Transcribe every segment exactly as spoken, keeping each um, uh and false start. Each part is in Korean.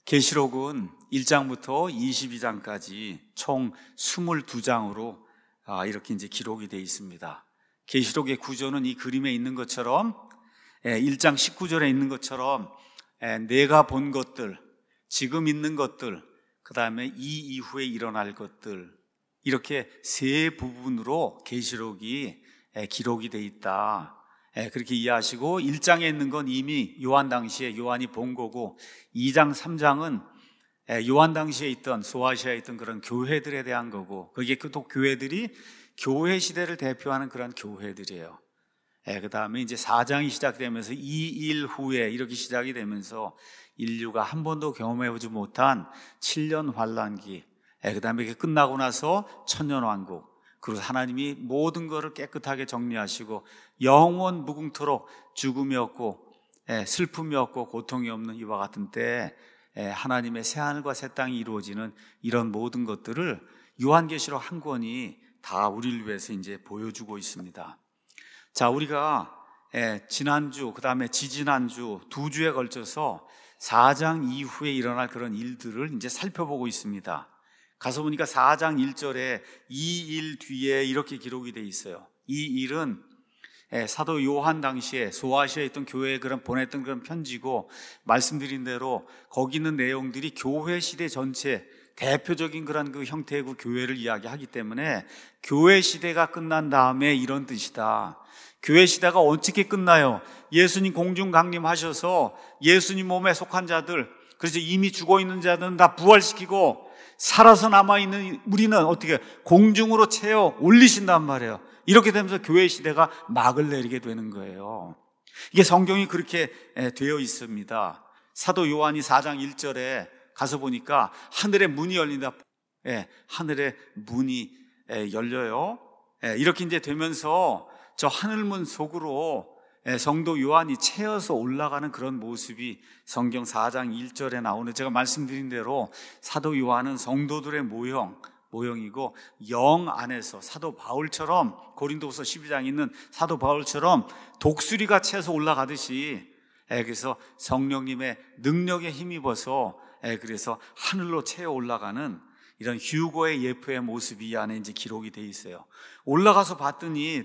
계시록은 일 장부터 이십이 장까지 총 이십이 장으로 이렇게 이제 기록이 되어 있습니다. 계시록의 구조는 이 그림에 있는 것처럼 일 장 십구 절에 있는 것처럼 내가 본 것들, 지금 있는 것들, 그 다음에 이 이후에 일어날 것들, 이렇게 세 부분으로 계시록이 기록이 되어 있다. 그렇게 이해하시고, 일 장에 있는 건 이미 요한 당시에 요한이 본 거고, 이 장, 삼 장은 요한 당시에 있던, 소아시아에 있던 그런 교회들에 대한 거고, 그게 또 교회들이 교회 시대를 대표하는 그런 교회들이에요. 그 다음에 이제 사 장이 시작되면서 이 일 후에 이렇게 시작이 되면서 인류가 한 번도 경험해보지 못한 칠 년 환란기, 그 다음에 이게 끝나고 나서 천년왕국, 그리고 하나님이 모든 것을 깨끗하게 정리하시고 영원 무궁토록 죽음이 없고 슬픔이 없고 고통이 없는 이와 같은 때 하나님의 새하늘과 새 땅이 이루어지는 이런 모든 것들을 요한계시록 한 권이 다 우리를 위해서 이제 보여주고 있습니다. 자, 우리가 지난주, 그 다음에 지지난주 두 주에 걸쳐서 사 장 이후에 일어날 그런 일들을 이제 살펴보고 있습니다. 가서 보니까 사 장 일 절에 이 일 뒤에 이렇게 기록이 되어 있어요. 이 일은 사도 요한 당시에 소아시아에 있던 교회에 그런 보냈던 그런 편지고, 말씀드린 대로 거기 있는 내용들이 교회 시대 전체 대표적인 그런 그 형태의 그 교회를 이야기하기 때문에 교회 시대가 끝난 다음에 이런 뜻이다. 교회 시대가 어떻게 끝나요? 예수님 공중 강림하셔서 예수님 몸에 속한 자들, 그래서 이미 죽어있는 자들은 다 부활시키고 살아서 남아있는 우리는 어떻게 공중으로 채워 올리신단 말이에요. 이렇게 되면서 교회 시대가 막을 내리게 되는 거예요. 이게 성경이 그렇게 되어 있습니다. 사도 요한이 사 장 일 절에 가서 보니까 하늘의 문이 열린다. 하늘의 문이 열려요. 이렇게 이제 되면서 저 하늘문 속으로 성도 요한이 채어서 올라가는 그런 모습이 성경 사 장 일 절에 나오는, 제가 말씀드린 대로 사도 요한은 성도들의 모형, 모형이고 영 안에서 사도 바울처럼, 고린도후서 십이 장에 있는 사도 바울처럼 독수리가 채서 올라가듯이, 그래서 성령님의 능력에 힘입어서 그래서 하늘로 채어 올라가는 이런 휴거의 예표의 모습이 이 안에 이제 기록이 돼 있어요. 올라가서 봤더니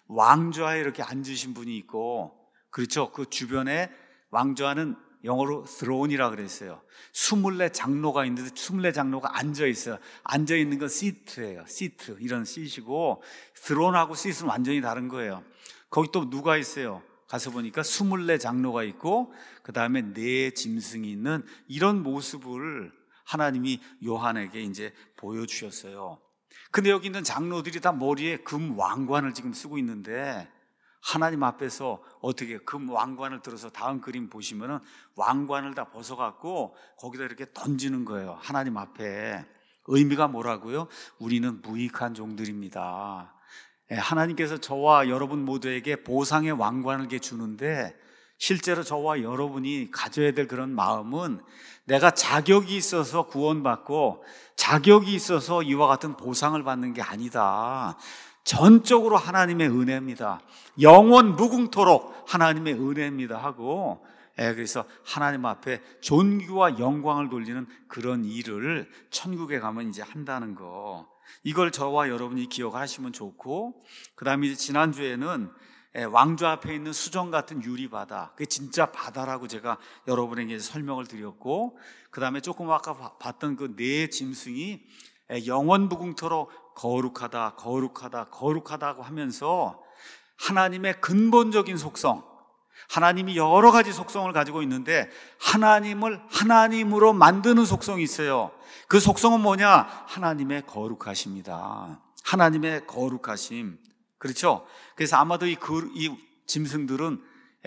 왕좌에 이렇게 앉으신 분이 있고, 그렇죠. 그 주변에 왕좌는 영어로 throne이라 그랬어요. 스물네 장로가 있는데 스물네 장로가 앉아 있어요. 앉아 있는 건 시트예요. 시트, 이런 시트고, throne하고 시트는 완전히 다른 거예요. 거기 또 누가 있어요? 가서 보니까 스물네 장로가 있고, 그 다음에 네 짐승이 있는 이런 모습을 하나님이 요한에게 이제 보여주셨어요. 근데 여기 있는 장로들이 다 머리에 금 왕관을 지금 쓰고 있는데, 하나님 앞에서 어떻게 금 왕관을 들어서 다음 그림 보시면은 왕관을 다 벗어갖고 거기다 이렇게 던지는 거예요. 하나님 앞에. 의미가 뭐라고요? 우리는 무익한 종들입니다. 하나님께서 저와 여러분 모두에게 보상의 왕관을 주는데, 실제로 저와 여러분이 가져야 될 그런 마음은 내가 자격이 있어서 구원받고 자격이 있어서 이와 같은 보상을 받는 게 아니다. 전적으로 하나님의 은혜입니다. 영원 무궁토록 하나님의 은혜입니다 하고, 그래서 하나님 앞에 존귀와 영광을 돌리는 그런 일을 천국에 가면 이제 한다는 거, 이걸 저와 여러분이 기억하시면 좋고, 그 다음에 지난주에는 왕좌 앞에 있는 수정 같은 유리바다, 그게 진짜 바다라고 제가 여러분에게 설명을 드렸고, 그 다음에 조금 아까 봤던 그 네 짐승이 영원 무궁토록 거룩하다, 거룩하다, 거룩하다고 하면서 하나님의 근본적인 속성, 하나님이 여러 가지 속성을 가지고 있는데 하나님을 하나님으로 만드는 속성이 있어요. 그 속성은 뭐냐? 하나님의 거룩하십니다. 하나님의 거룩하심. 그렇죠? 그래서 아마도 이, 그, 이 짐승들은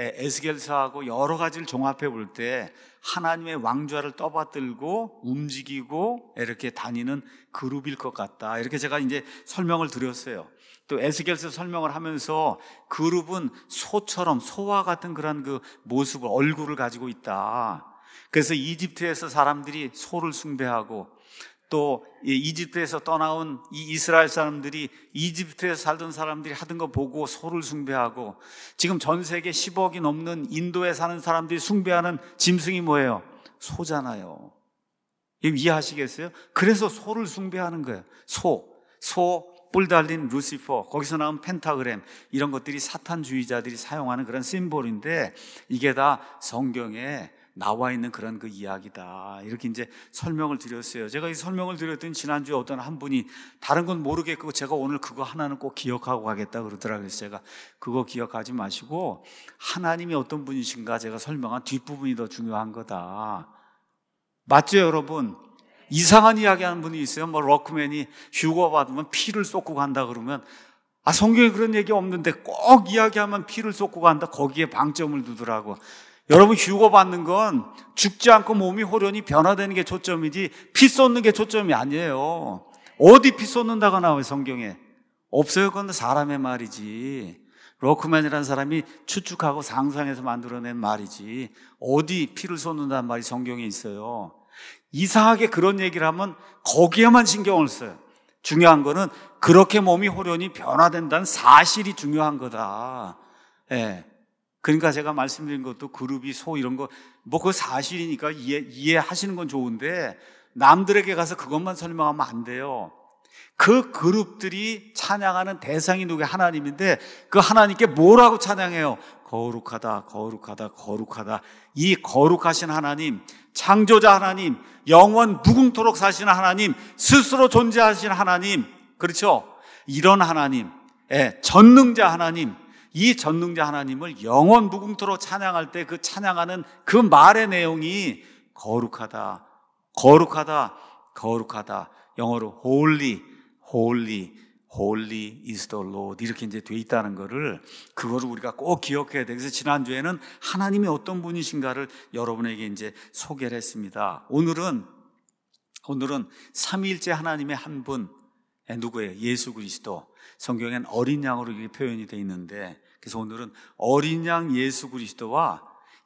에스겔서하고 여러 가지를 종합해 볼 때 하나님의 왕좌를 떠받들고 움직이고 이렇게 다니는 그룹일 것 같다, 이렇게 제가 이제 설명을 드렸어요. 또 에스겔서 설명을 하면서 그룹은 소처럼, 소와 같은 그런 그 모습을, 얼굴을 가지고 있다. 그래서 이집트에서 사람들이 소를 숭배하고, 또 이집트에서 떠나온 이 이스라엘 사람들이 이집트에서 살던 사람들이 하던 거 보고 소를 숭배하고, 지금 전 세계 십억이 넘는 인도에 사는 사람들이 숭배하는 짐승이 뭐예요? 소잖아요. 이해하시겠어요? 그래서 소를 숭배하는 거예요. 소, 소, 뿔 달린 루시퍼, 거기서 나온 펜타그램, 이런 것들이 사탄주의자들이 사용하는 그런 심볼인데 이게 다 성경에 나와 있는 그런 그 이야기다. 이렇게 이제 설명을 드렸어요. 제가 이 설명을 드렸더니 지난주에 어떤 한 분이 다른 건 모르겠고 제가 오늘 그거 하나는 꼭 기억하고 가겠다 그러더라고요. 그래서 제가 그거 기억하지 마시고 하나님이 어떤 분이신가 제가 설명한 뒷부분이 더 중요한 거다. 맞죠, 여러분? 이상한 이야기 하는 분이 있어요. 뭐 럭크맨이 휴가 받으면 피를 쏟고 간다 그러면 아, 성경에 그런 얘기 없는데 꼭 이야기하면 피를 쏟고 간다. 거기에 방점을 두더라고. 여러분, 휴가 받는 건 죽지 않고 몸이 호련히 변화되는 게 초점이지 피 쏟는 게 초점이 아니에요. 어디 피 쏟는다가 나와요, 성경에? 없어요. 그건 사람의 말이지. 럭크맨이라는 사람이 추측하고 상상해서 만들어낸 말이지 어디 피를 쏟는다는 말이 성경에 있어요. 이상하게 그런 얘기를 하면 거기에만 신경을 써요. 중요한 거는 그렇게 몸이 호련히 변화된다는 사실이 중요한 거다. 예. 그러니까 제가 말씀드린 것도 그룹이 소 이런 거 뭐 그 사실이니까 이해, 이해하시는 건 좋은데 남들에게 가서 그것만 설명하면 안 돼요. 그 그룹들이 찬양하는 대상이 누구예요? 하나님인데 그 하나님께 뭐라고 찬양해요? 거룩하다, 거룩하다, 거룩하다. 이 거룩하신 하나님, 창조자 하나님, 영원 무궁토록 사시는 하나님, 스스로 존재하신 하나님, 그렇죠? 이런 하나님, 예, 전능자 하나님, 이 전능자 하나님을 영원 무궁토록 찬양할 때 그 찬양하는 그 말의 내용이 거룩하다, 거룩하다, 거룩하다. 영어로 holy, holy, holy is the Lord 이렇게 이제 돼 있다는 거를 그거를 우리가 꼭 기억해야 돼. 그래서 지난주에는 하나님이 어떤 분이신가를 여러분에게 이제 소개를 했습니다. 오늘은 오늘은 삼위일체 하나님의 한 분, 누구예요? 예수 그리스도. 성경엔 어린 양으로 이렇게 표현이 되어 있는데 그래서 오늘은 어린 양 예수 그리스도와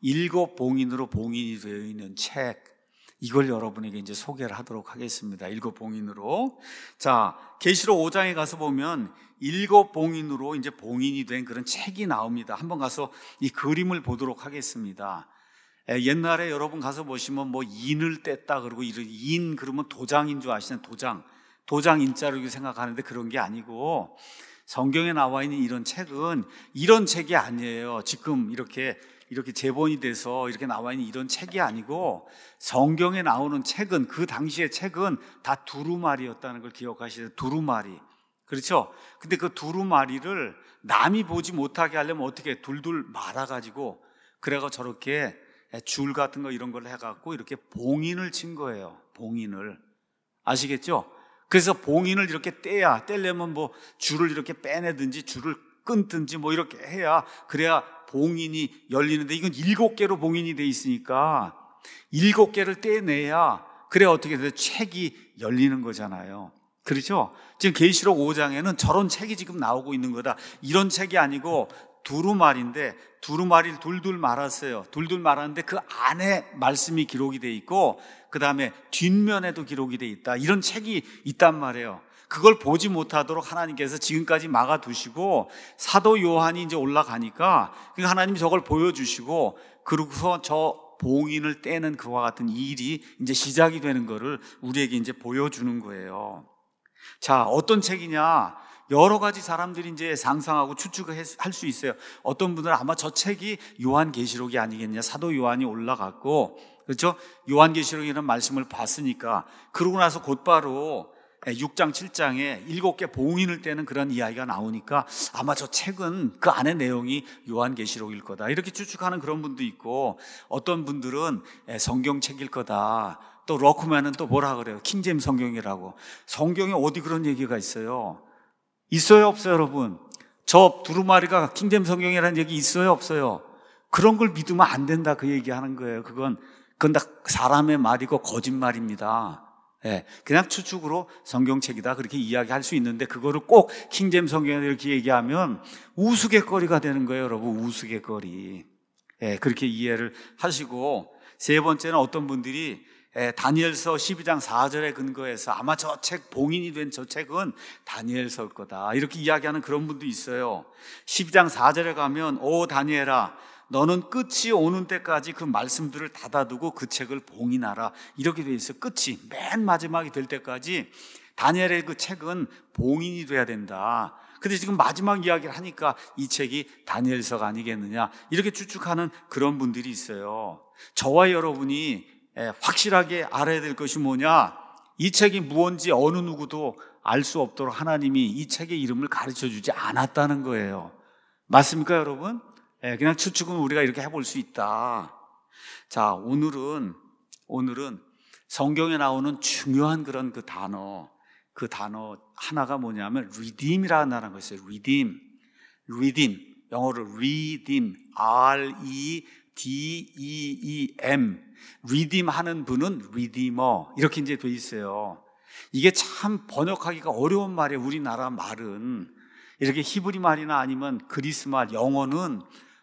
일곱 봉인으로 봉인이 되어 있는 책, 이걸 여러분에게 이제 소개를 하도록 하겠습니다. 일곱 봉인으로. 자, 계시록 오 장에 가서 보면 일곱 봉인으로 이제 봉인이 된 그런 책이 나옵니다. 한번 가서 이 그림을 보도록 하겠습니다. 에, 옛날에 여러분 가서 보시면 뭐 인을 뗐다 그러고 이런 인 그러면 도장인 줄 아시는 도장. 도장 인자로 생각하는데 그런 게 아니고 성경에 나와 있는 이런 책은 이런 책이 아니에요. 지금 이렇게 이렇게 재본이 돼서 이렇게 나와 있는 이런 책이 아니고 성경에 나오는 책은 그 당시의 책은 다 두루마리였다는 걸 기억하시죠? 두루마리. 그렇죠? 근데 그 두루마리를 남이 보지 못하게 하려면 어떻게 둘둘 말아가지고 그래가 저렇게 줄 같은 거 이런 걸 해갖고 이렇게 봉인을 친 거예요. 봉인을. 아시겠죠? 그래서 봉인을 이렇게 떼야, 떼려면 뭐 줄을 이렇게 빼내든지 줄을 끊든지 뭐 이렇게 해야 그래야 봉인이 열리는데 이건 일곱 개로 봉인이 돼 있으니까 일곱 개를 떼내야 그래야 어떻게 돼요? 책이 열리는 거잖아요. 그렇죠? 지금 계시록 오 장에는 저런 책이 지금 나오고 있는 거다. 이런 책이 아니고 두루마리인데 두루마리를 둘둘 말았어요. 둘둘 말았는데 그 안에 말씀이 기록이 돼 있고 그 다음에 뒷면에도 기록이 돼 있다. 이런 책이 있단 말이에요. 그걸 보지 못하도록 하나님께서 지금까지 막아두시고 사도 요한이 이제 올라가니까 하나님이 저걸 보여주시고 그러고서 저 봉인을 떼는 그와 같은 일이 이제 시작이 되는 거를 우리에게 이제 보여주는 거예요. 자, 어떤 책이냐? 여러 가지 사람들이 이제 상상하고 추측을 할 수 있어요. 어떤 분들은 아마 저 책이 요한계시록이 아니겠냐. 사도 요한이 올라갔고, 그렇죠? 요한계시록이라는 말씀을 봤으니까 그러고 나서 곧바로 육 장, 칠 장에 일곱 개 봉인을 떼는 그런 이야기가 나오니까 아마 저 책은 그 안의 내용이 요한계시록일 거다. 이렇게 추측하는 그런 분도 있고 어떤 분들은 성경책일 거다. 또 럭크맨은 또 뭐라 그래요? 킹제임스 성경이라고. 성경에 어디 그런 얘기가 있어요? 있어요, 없어요, 여러분? 저 두루마리가 킹제임스 성경이라는 얘기 있어요, 없어요? 그런 걸 믿으면 안 된다 그 얘기하는 거예요. 그건 그건 다 사람의 말이고 거짓말입니다. 예, 그냥 추측으로 성경책이다 그렇게 이야기할 수 있는데 그거를 꼭 킹제임스 성경에 이렇게 얘기하면 우스갯거리가 되는 거예요, 여러분. 우스갯거리. 예, 그렇게 이해를 하시고 세 번째는 어떤 분들이 예, 다니엘서 십이 장 사 절에 근거해서 아마 저 책 봉인이 된 저 책은 다니엘서일 거다 이렇게 이야기하는 그런 분도 있어요. 십이 장 사 절에 가면 오 다니엘아 너는 끝이 오는 때까지 그 말씀들을 닫아두고 그 책을 봉인하라. 이렇게 돼 있어요. 끝이 맨 마지막이 될 때까지 다니엘의 그 책은 봉인이 돼야 된다. 근데 지금 마지막 이야기를 하니까 이 책이 다니엘서가 아니겠느냐, 이렇게 추측하는 그런 분들이 있어요. 저와 여러분이 확실하게 알아야 될 것이 뭐냐, 이 책이 무언지 어느 누구도 알 수 없도록 하나님이 이 책의 이름을 가르쳐주지 않았다는 거예요. 맞습니까, 여러분? 그냥 추측은 우리가 이렇게 해볼 수 있다. 자, 오늘은 오늘은 성경에 나오는 중요한 그런 그 단어, 그 단어 하나가 뭐냐면 redeem이라는 단어가 있어요. redeem, redeem, 영어로 redeem, R E D E E M, redeem 하는 분은 redeemer, 이렇게 이제 돼 있어요. 이게 참 번역하기가 어려운 말이에요. 우리나라 말은 이렇게 히브리 말이나 아니면 그리스 말, 영어는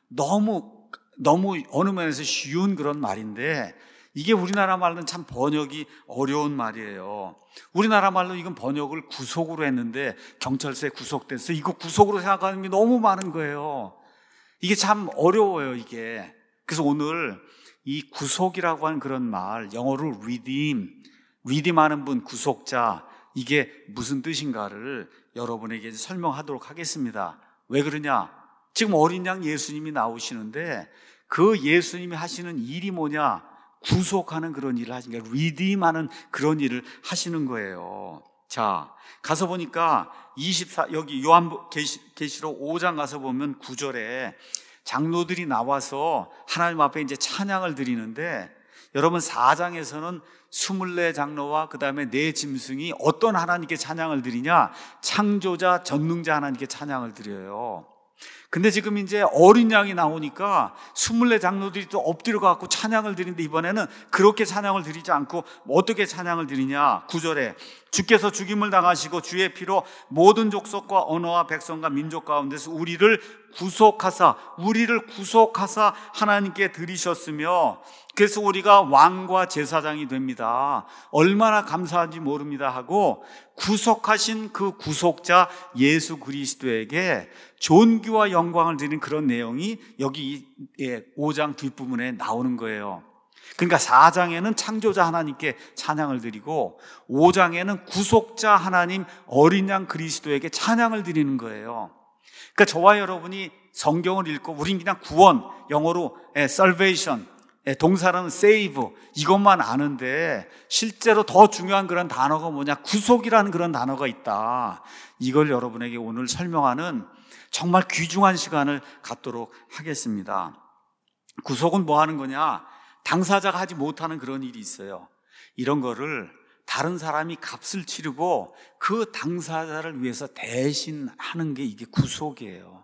너무 너무 어느 면에서 쉬운 그런 말인데, 이게 우리나라 말로는 참 번역이 어려운 말이에요. 우리나라 말로 이건 번역을 구속으로 했는데 경찰서에 구속됐어, 이거 구속으로 생각하는 게 너무 많은 거예요. 이게 참 어려워요, 이게. 그래서 오늘 이 구속이라고 하는 그런 말, 영어로 redeem, redeem 하는 분, 구속자, 이게 무슨 뜻인가를 여러분에게 설명하도록 하겠습니다. 왜 그러냐? 지금 어린 양 예수님이 나오시는데 그 예수님이 하시는 일이 뭐냐? 구속하는 그런 일을 하시는 거예요. redeem하는 그런 일을 하시는 거예요. 자, 가서 보니까 이십사, 여기 요한 계시록 오 장 가서 보면 구 절에 장로들이 나와서 하나님 앞에 이제 찬양을 드리는데, 여러분 사 장에서는 스물네 장로와 그 다음에 네 짐승이 어떤 하나님께 찬양을 드리냐? 창조자, 전능자 하나님께 찬양을 드려요. 근데 지금 이제 어린 양이 나오니까 스물네 장로들이 또 엎드려 갖고 찬양을 드리는데, 이번에는 그렇게 찬양을 드리지 않고 어떻게 찬양을 드리냐? 구 절에 주께서 죽임을 당하시고 주의 피로 모든 족속과 언어와 백성과 민족 가운데서 우리를 구속하사 우리를 구속하사 하나님께 드리셨으며, 그래서 우리가 왕과 제사장이 됩니다. 얼마나 감사한지 모릅니다 하고, 구속하신 그 구속자 예수 그리스도에게 존귀와 영광을 드리는 그런 내용이 여기 오 장 뒷부분에 나오는 거예요. 그러니까 사 장에는 창조자 하나님께 찬양을 드리고 오 장에는 구속자 하나님 어린 양 그리스도에게 찬양을 드리는 거예요. 그러니까 저와 여러분이 성경을 읽고 우린 그냥 구원, 영어로 salvation, 동사는 save, 이것만 아는데 실제로 더 중요한 그런 단어가 뭐냐? 구속이라는 그런 단어가 있다. 이걸 여러분에게 오늘 설명하는 정말 귀중한 시간을 갖도록 하겠습니다. 구속은 뭐 하는 거냐? 당사자가 하지 못하는 그런 일이 있어요. 이런 거를 다른 사람이 값을 치르고 그 당사자를 위해서 대신 하는 게 이게 구속이에요.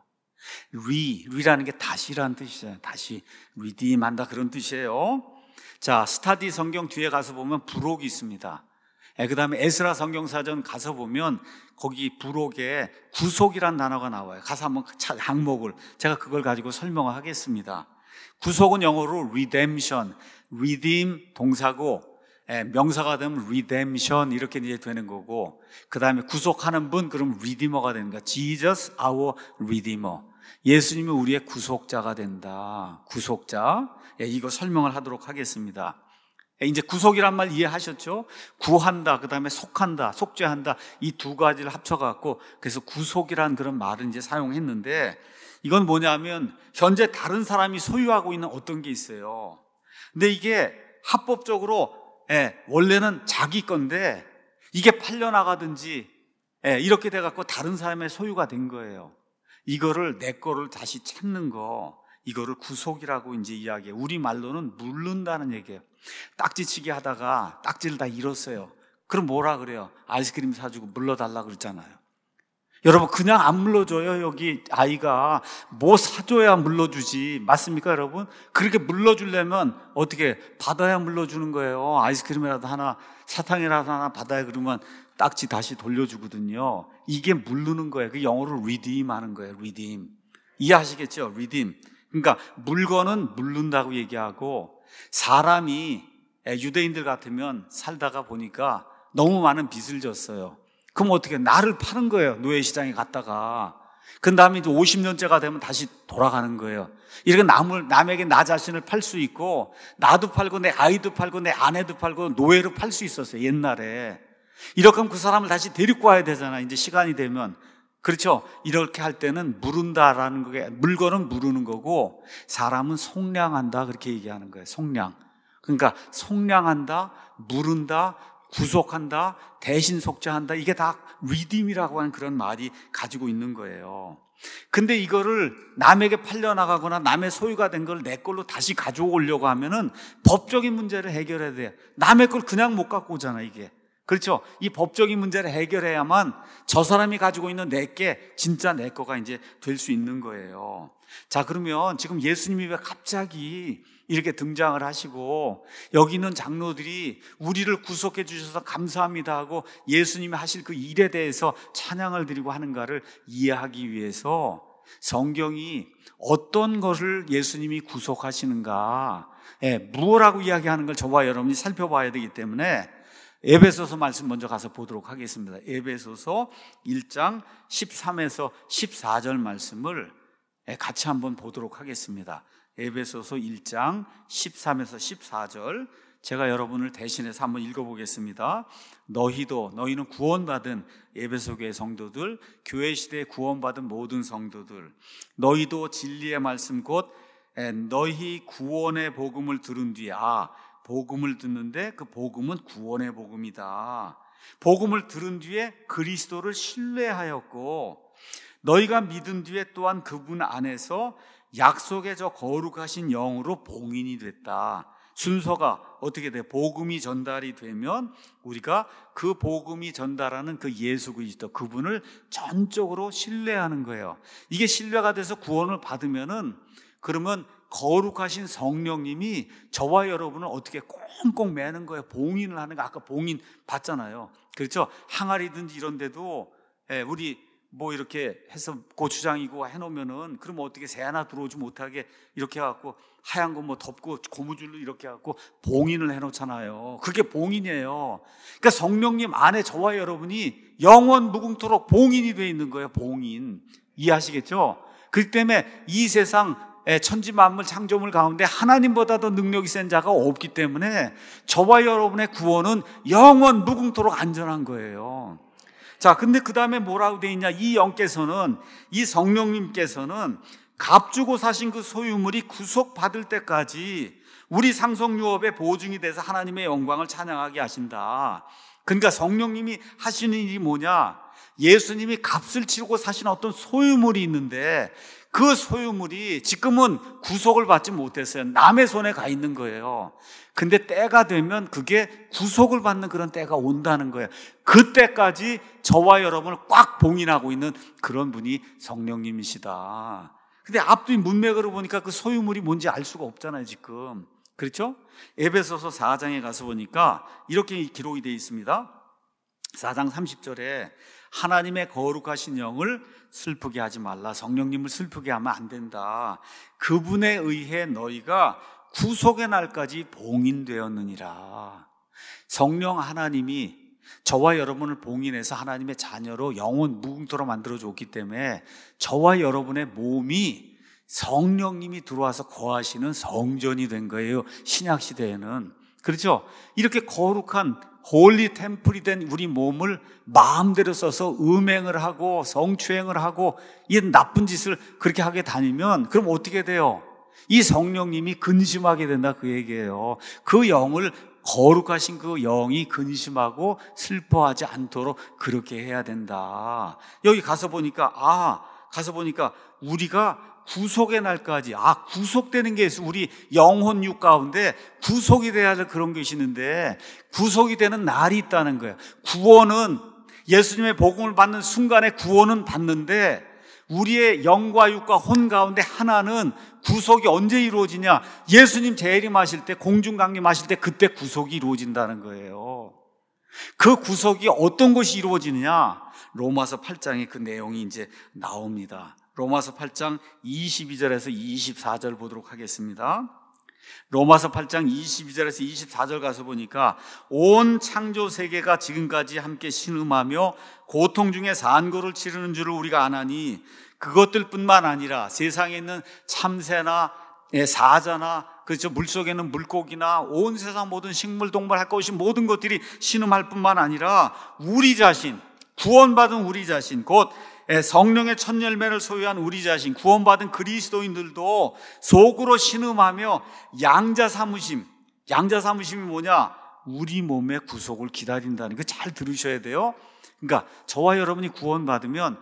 re, re라는 게 다시라는 뜻이잖아요. 다시, redeem 한다, 그런 뜻이에요. 자, 스타디 성경 뒤에 가서 보면 부록이 있습니다. 그 다음에 에스라 성경사전 가서 보면 거기 부록에 구속이란 단어가 나와요. 가서 한번 항목을, 제가 그걸 가지고 설명을 하겠습니다. 구속은 영어로 redemption, redeem 동사고, 명사가 되면 redemption 이렇게 이제 되는 거고, 그 다음에 구속하는 분, 그럼 redeemer가 되는 거야. Jesus our redeemer. 예수님이 우리의 구속자가 된다. 구속자. 이거 설명을 하도록 하겠습니다. 이제 구속이란 말 이해하셨죠? 구한다, 그 다음에 속한다, 속죄한다, 이 두 가지를 합쳐갖고 그래서 구속이란 그런 말을 이제 사용했는데, 이건 뭐냐면 현재 다른 사람이 소유하고 있는 어떤 게 있어요. 근데 이게 합법적으로 예, 원래는 자기 건데 이게 팔려나가든지 예, 이렇게 돼갖고 다른 사람의 소유가 된 거예요. 이거를 내 거를 다시 찾는 거, 이거를 구속이라고 이제 이야기해요. 우리 말로는 물른다는 얘기예요. 딱지치기 하다가 딱지를 다 잃었어요. 그럼 뭐라 그래요? 아이스크림 사주고 물러달라 그랬잖아요. 여러분, 그냥 안 물러줘요. 여기 아이가 뭐 사줘야 물러주지. 맞습니까, 여러분? 그렇게 물러주려면 어떻게 받아야 물러주는 거예요. 아이스크림이라도 하나, 사탕이라도 하나 받아야, 그러면 딱지 다시 돌려주거든요. 이게 물르는 거예요. 그 영어로 redeem 하는 거예요. redeem. 이해하시겠죠? redeem. 그러니까 물건은 물른다고 얘기하고, 사람이 유대인들 같으면 살다가 보니까 너무 많은 빚을 졌어요. 그럼 어떻게? 나를 파는 거예요. 노예시장에 갔다가. 그 다음에 이제 오십 년째가 되면 다시 돌아가는 거예요. 이렇게 남을, 남에게 나 자신을 팔 수 있고, 나도 팔고, 내 아이도 팔고, 내 아내도 팔고, 노예로 팔 수 있었어요, 옛날에. 이렇게 하면 그 사람을 다시 데리고 와야 되잖아, 이제 시간이 되면. 그렇죠? 이렇게 할 때는 무른다라는 게, 물건은 무르는 거고, 사람은 속량한다, 그렇게 얘기하는 거예요, 속량. 그러니까, 속량한다, 무른다, 구속한다, 대신 속죄한다, 이게 다 리딤이라고 하는 그런 말이 가지고 있는 거예요. 근데 이거를 남에게 팔려나가거나 남의 소유가 된 걸 내 걸로 다시 가져오려고 하면은 법적인 문제를 해결해야 돼요. 남의 걸 그냥 못 갖고 오잖아, 이게. 그렇죠? 이 법적인 문제를 해결해야만 저 사람이 가지고 있는 내게 진짜 내 거가 이제 될 수 있는 거예요. 자, 그러면 지금 예수님이 왜 갑자기 이렇게 등장을 하시고 여기 있는 장로들이 우리를 구속해 주셔서 감사합니다 하고 예수님이 하실 그 일에 대해서 찬양을 드리고 하는가를 이해하기 위해서 성경이 어떤 것을 예수님이 구속하시는가, 예, 무엇이라고 이야기하는 걸 저와 여러분이 살펴봐야 되기 때문에 에베소서 말씀 먼저 가서 보도록 하겠습니다. 에베소서 일 장 십삼에서 십사 절 말씀을 같이 한번 보도록 하겠습니다. 에베소서 일 장 십삼에서 십사 절, 제가 여러분을 대신해서 한번 읽어보겠습니다. 너희도, 너희는 구원받은 에베소 교회 성도들, 교회 시대에 구원받은 모든 성도들, 너희도 진리의 말씀 곧 너희 구원의 복음을 들은 뒤에, 아, 복음을 듣는데 그 복음은 구원의 복음이다. 복음을 들은 뒤에 그리스도를 신뢰하였고 너희가 믿은 뒤에 또한 그분 안에서 약속의 저 거룩하신 영으로 봉인이 됐다. 순서가 어떻게 돼? 복음이 전달이 되면 우리가 그 복음이 전달하는 그 예수 그리스도, 그분을 전적으로 신뢰하는 거예요. 이게 신뢰가 돼서 구원을 받으면은, 그러면 거룩하신 성령님이 저와 여러분을 어떻게 꽁꽁 매는 거예요. 봉인을 하는 거. 아까 봉인 봤잖아요. 그렇죠? 항아리든지 이런 데도 우리 뭐 이렇게 해서 고추장이고 해놓으면은, 그러면 어떻게 새 하나 들어오지 못하게 이렇게 해갖고 하얀 거 뭐 덮고 고무줄로 이렇게 해갖고 봉인을 해놓잖아요. 그게 봉인이에요. 그러니까 성령님 안에 저와 여러분이 영원 무궁토록 봉인이 돼 있는 거예요. 봉인. 이해하시겠죠? 그렇기 때문에 이 세상 천지 만물 창조물 가운데 하나님보다 더 능력이 센 자가 없기 때문에 저와 여러분의 구원은 영원 무궁토록 안전한 거예요. 자, 근데 그 다음에 뭐라고 돼 있냐? 이 영께서는, 이 성령님께서는 값주고 사신 그 소유물이 구속받을 때까지 우리 상속유업의 보증이 돼서 하나님의 영광을 찬양하게 하신다. 그러니까 성령님이 하시는 일이 뭐냐? 예수님이 값을 치르고 사신 어떤 소유물이 있는데 그 소유물이 지금은 구속을 받지 못했어요. 남의 손에 가 있는 거예요. 근데 때가 되면 그게 구속을 받는 그런 때가 온다는 거예요. 그때까지 저와 여러분을 꽉 봉인하고 있는 그런 분이 성령님이시다. 근데 앞뒤 문맥으로 보니까 그 소유물이 뭔지 알 수가 없잖아요, 지금. 그렇죠? 에베소서 사 장에 가서 보니까 이렇게 기록이 되어 있습니다. 사 장 삼십 절에 하나님의 거룩하신 영을 슬프게 하지 말라. 성령님을 슬프게 하면 안 된다. 그분에 의해 너희가 구속의 날까지 봉인되었느니라. 성령 하나님이 저와 여러분을 봉인해서 하나님의 자녀로 영원 무궁토록 만들어줬기 때문에 저와 여러분의 몸이 성령님이 들어와서 거하시는 성전이 된 거예요. 신약시대에는. 그렇죠? 이렇게 거룩한 홀리 템플이 된 우리 몸을 마음대로 써서 음행을 하고 성추행을 하고 이 나쁜 짓을 그렇게 하게 다니면 그럼 어떻게 돼요? 이 성령님이 근심하게 된다, 그 얘기예요. 그 영을, 거룩하신 그 영이 근심하고 슬퍼하지 않도록 그렇게 해야 된다. 여기 가서 보니까, 아, 가서 보니까 우리가 구속의 날까지, 아, 구속되는 게 있어. 우리 영혼 육 가운데 구속이 돼야 될 그런 것이 있는데 구속이 되는 날이 있다는 거예요. 구원은 예수님의 복음을 받는 순간에 구원은 받는데 우리의 영과 육과 혼 가운데 하나는 구속이 언제 이루어지냐? 예수님 재림하실 때, 공중강림하실 때 그때 구속이 이루어진다는 거예요. 그 구속이 어떤 것이 이루어지느냐? 로마서 팔 장에 그 내용이 이제 나옵니다. 로마서 팔 장 이십이 절에서 이십사 절 보도록 하겠습니다. 로마서 팔 장 이십이 절에서 이십사 절 가서 보니까 온 창조 세계가 지금까지 함께 신음하며 고통 중에 산고를 치르는 줄을 우리가 아나니 그것들뿐만 아니라 세상에 있는 참새나 사자나 그렇죠, 물속에 있는 물고기나 온 세상 모든 식물, 동물, 할 것이 모든 것들이 신음할 뿐만 아니라 우리 자신, 구원받은 우리 자신, 곧 성령의 첫 열매를 소유한 우리 자신, 구원받은 그리스도인들도 속으로 신음하며 양자 삼으심. 양자 삼으심이 뭐냐? 우리 몸의 구속을 기다린다는 거 잘 들으셔야 돼요. 그러니까 저와 여러분이 구원받으면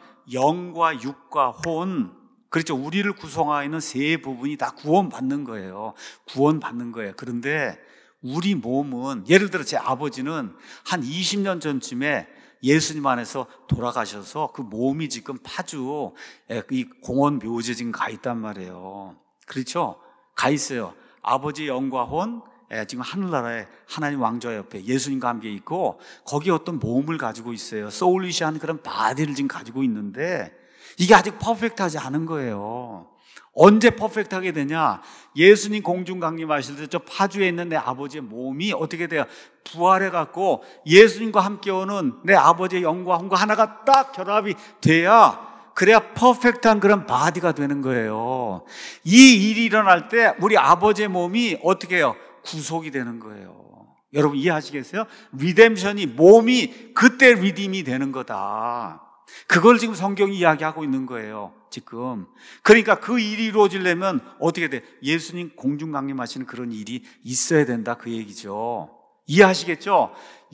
영과 육과 혼, 그렇죠, 우리를 구성하는 세 부분이 다 구원받는 거예요. 구원받는 거예요. 그런데 우리 몸은, 예를 들어 제 아버지는 한 이십 년 전쯤에 예수님 안에서 돌아가셔서 그 몸이 지금 파주 이 공원 묘지에 지금 가 있단 말이에요. 그렇죠? 가 있어요. 아버지 영과 혼, 지금 하늘나라에 하나님 왕좌 옆에 예수님과 함께 있고, 거기 어떤 몸을 가지고 있어요. 소울리시한 그런 바디를 지금 가지고 있는데 이게 아직 퍼펙트하지 않은 거예요. 언제 퍼펙트하게 되냐? 예수님 공중 강림하실 때 저 파주에 있는 내 아버지의 몸이 어떻게 돼요? 부활해 갖고 예수님과 함께 오는 내 아버지의 영과 혼과 하나가 딱 결합이 돼야, 그래야 퍼펙트한 그런 바디가 되는 거예요. 이 일이 일어날 때 우리 아버지의 몸이 어떻게 해요? 구속이 되는 거예요. 여러분 이해하시겠어요? 리뎀션이, 몸이 그때 리딤이 되는 거다. 그걸 지금 성경이 이야기하고 있는 거예요, 지금. 그러니까 그 일이 이루어지려면 어떻게 돼? 예수님 공중 강림하시는 그런 일이 있어야 된다, 그 얘기죠. 이해하시겠죠?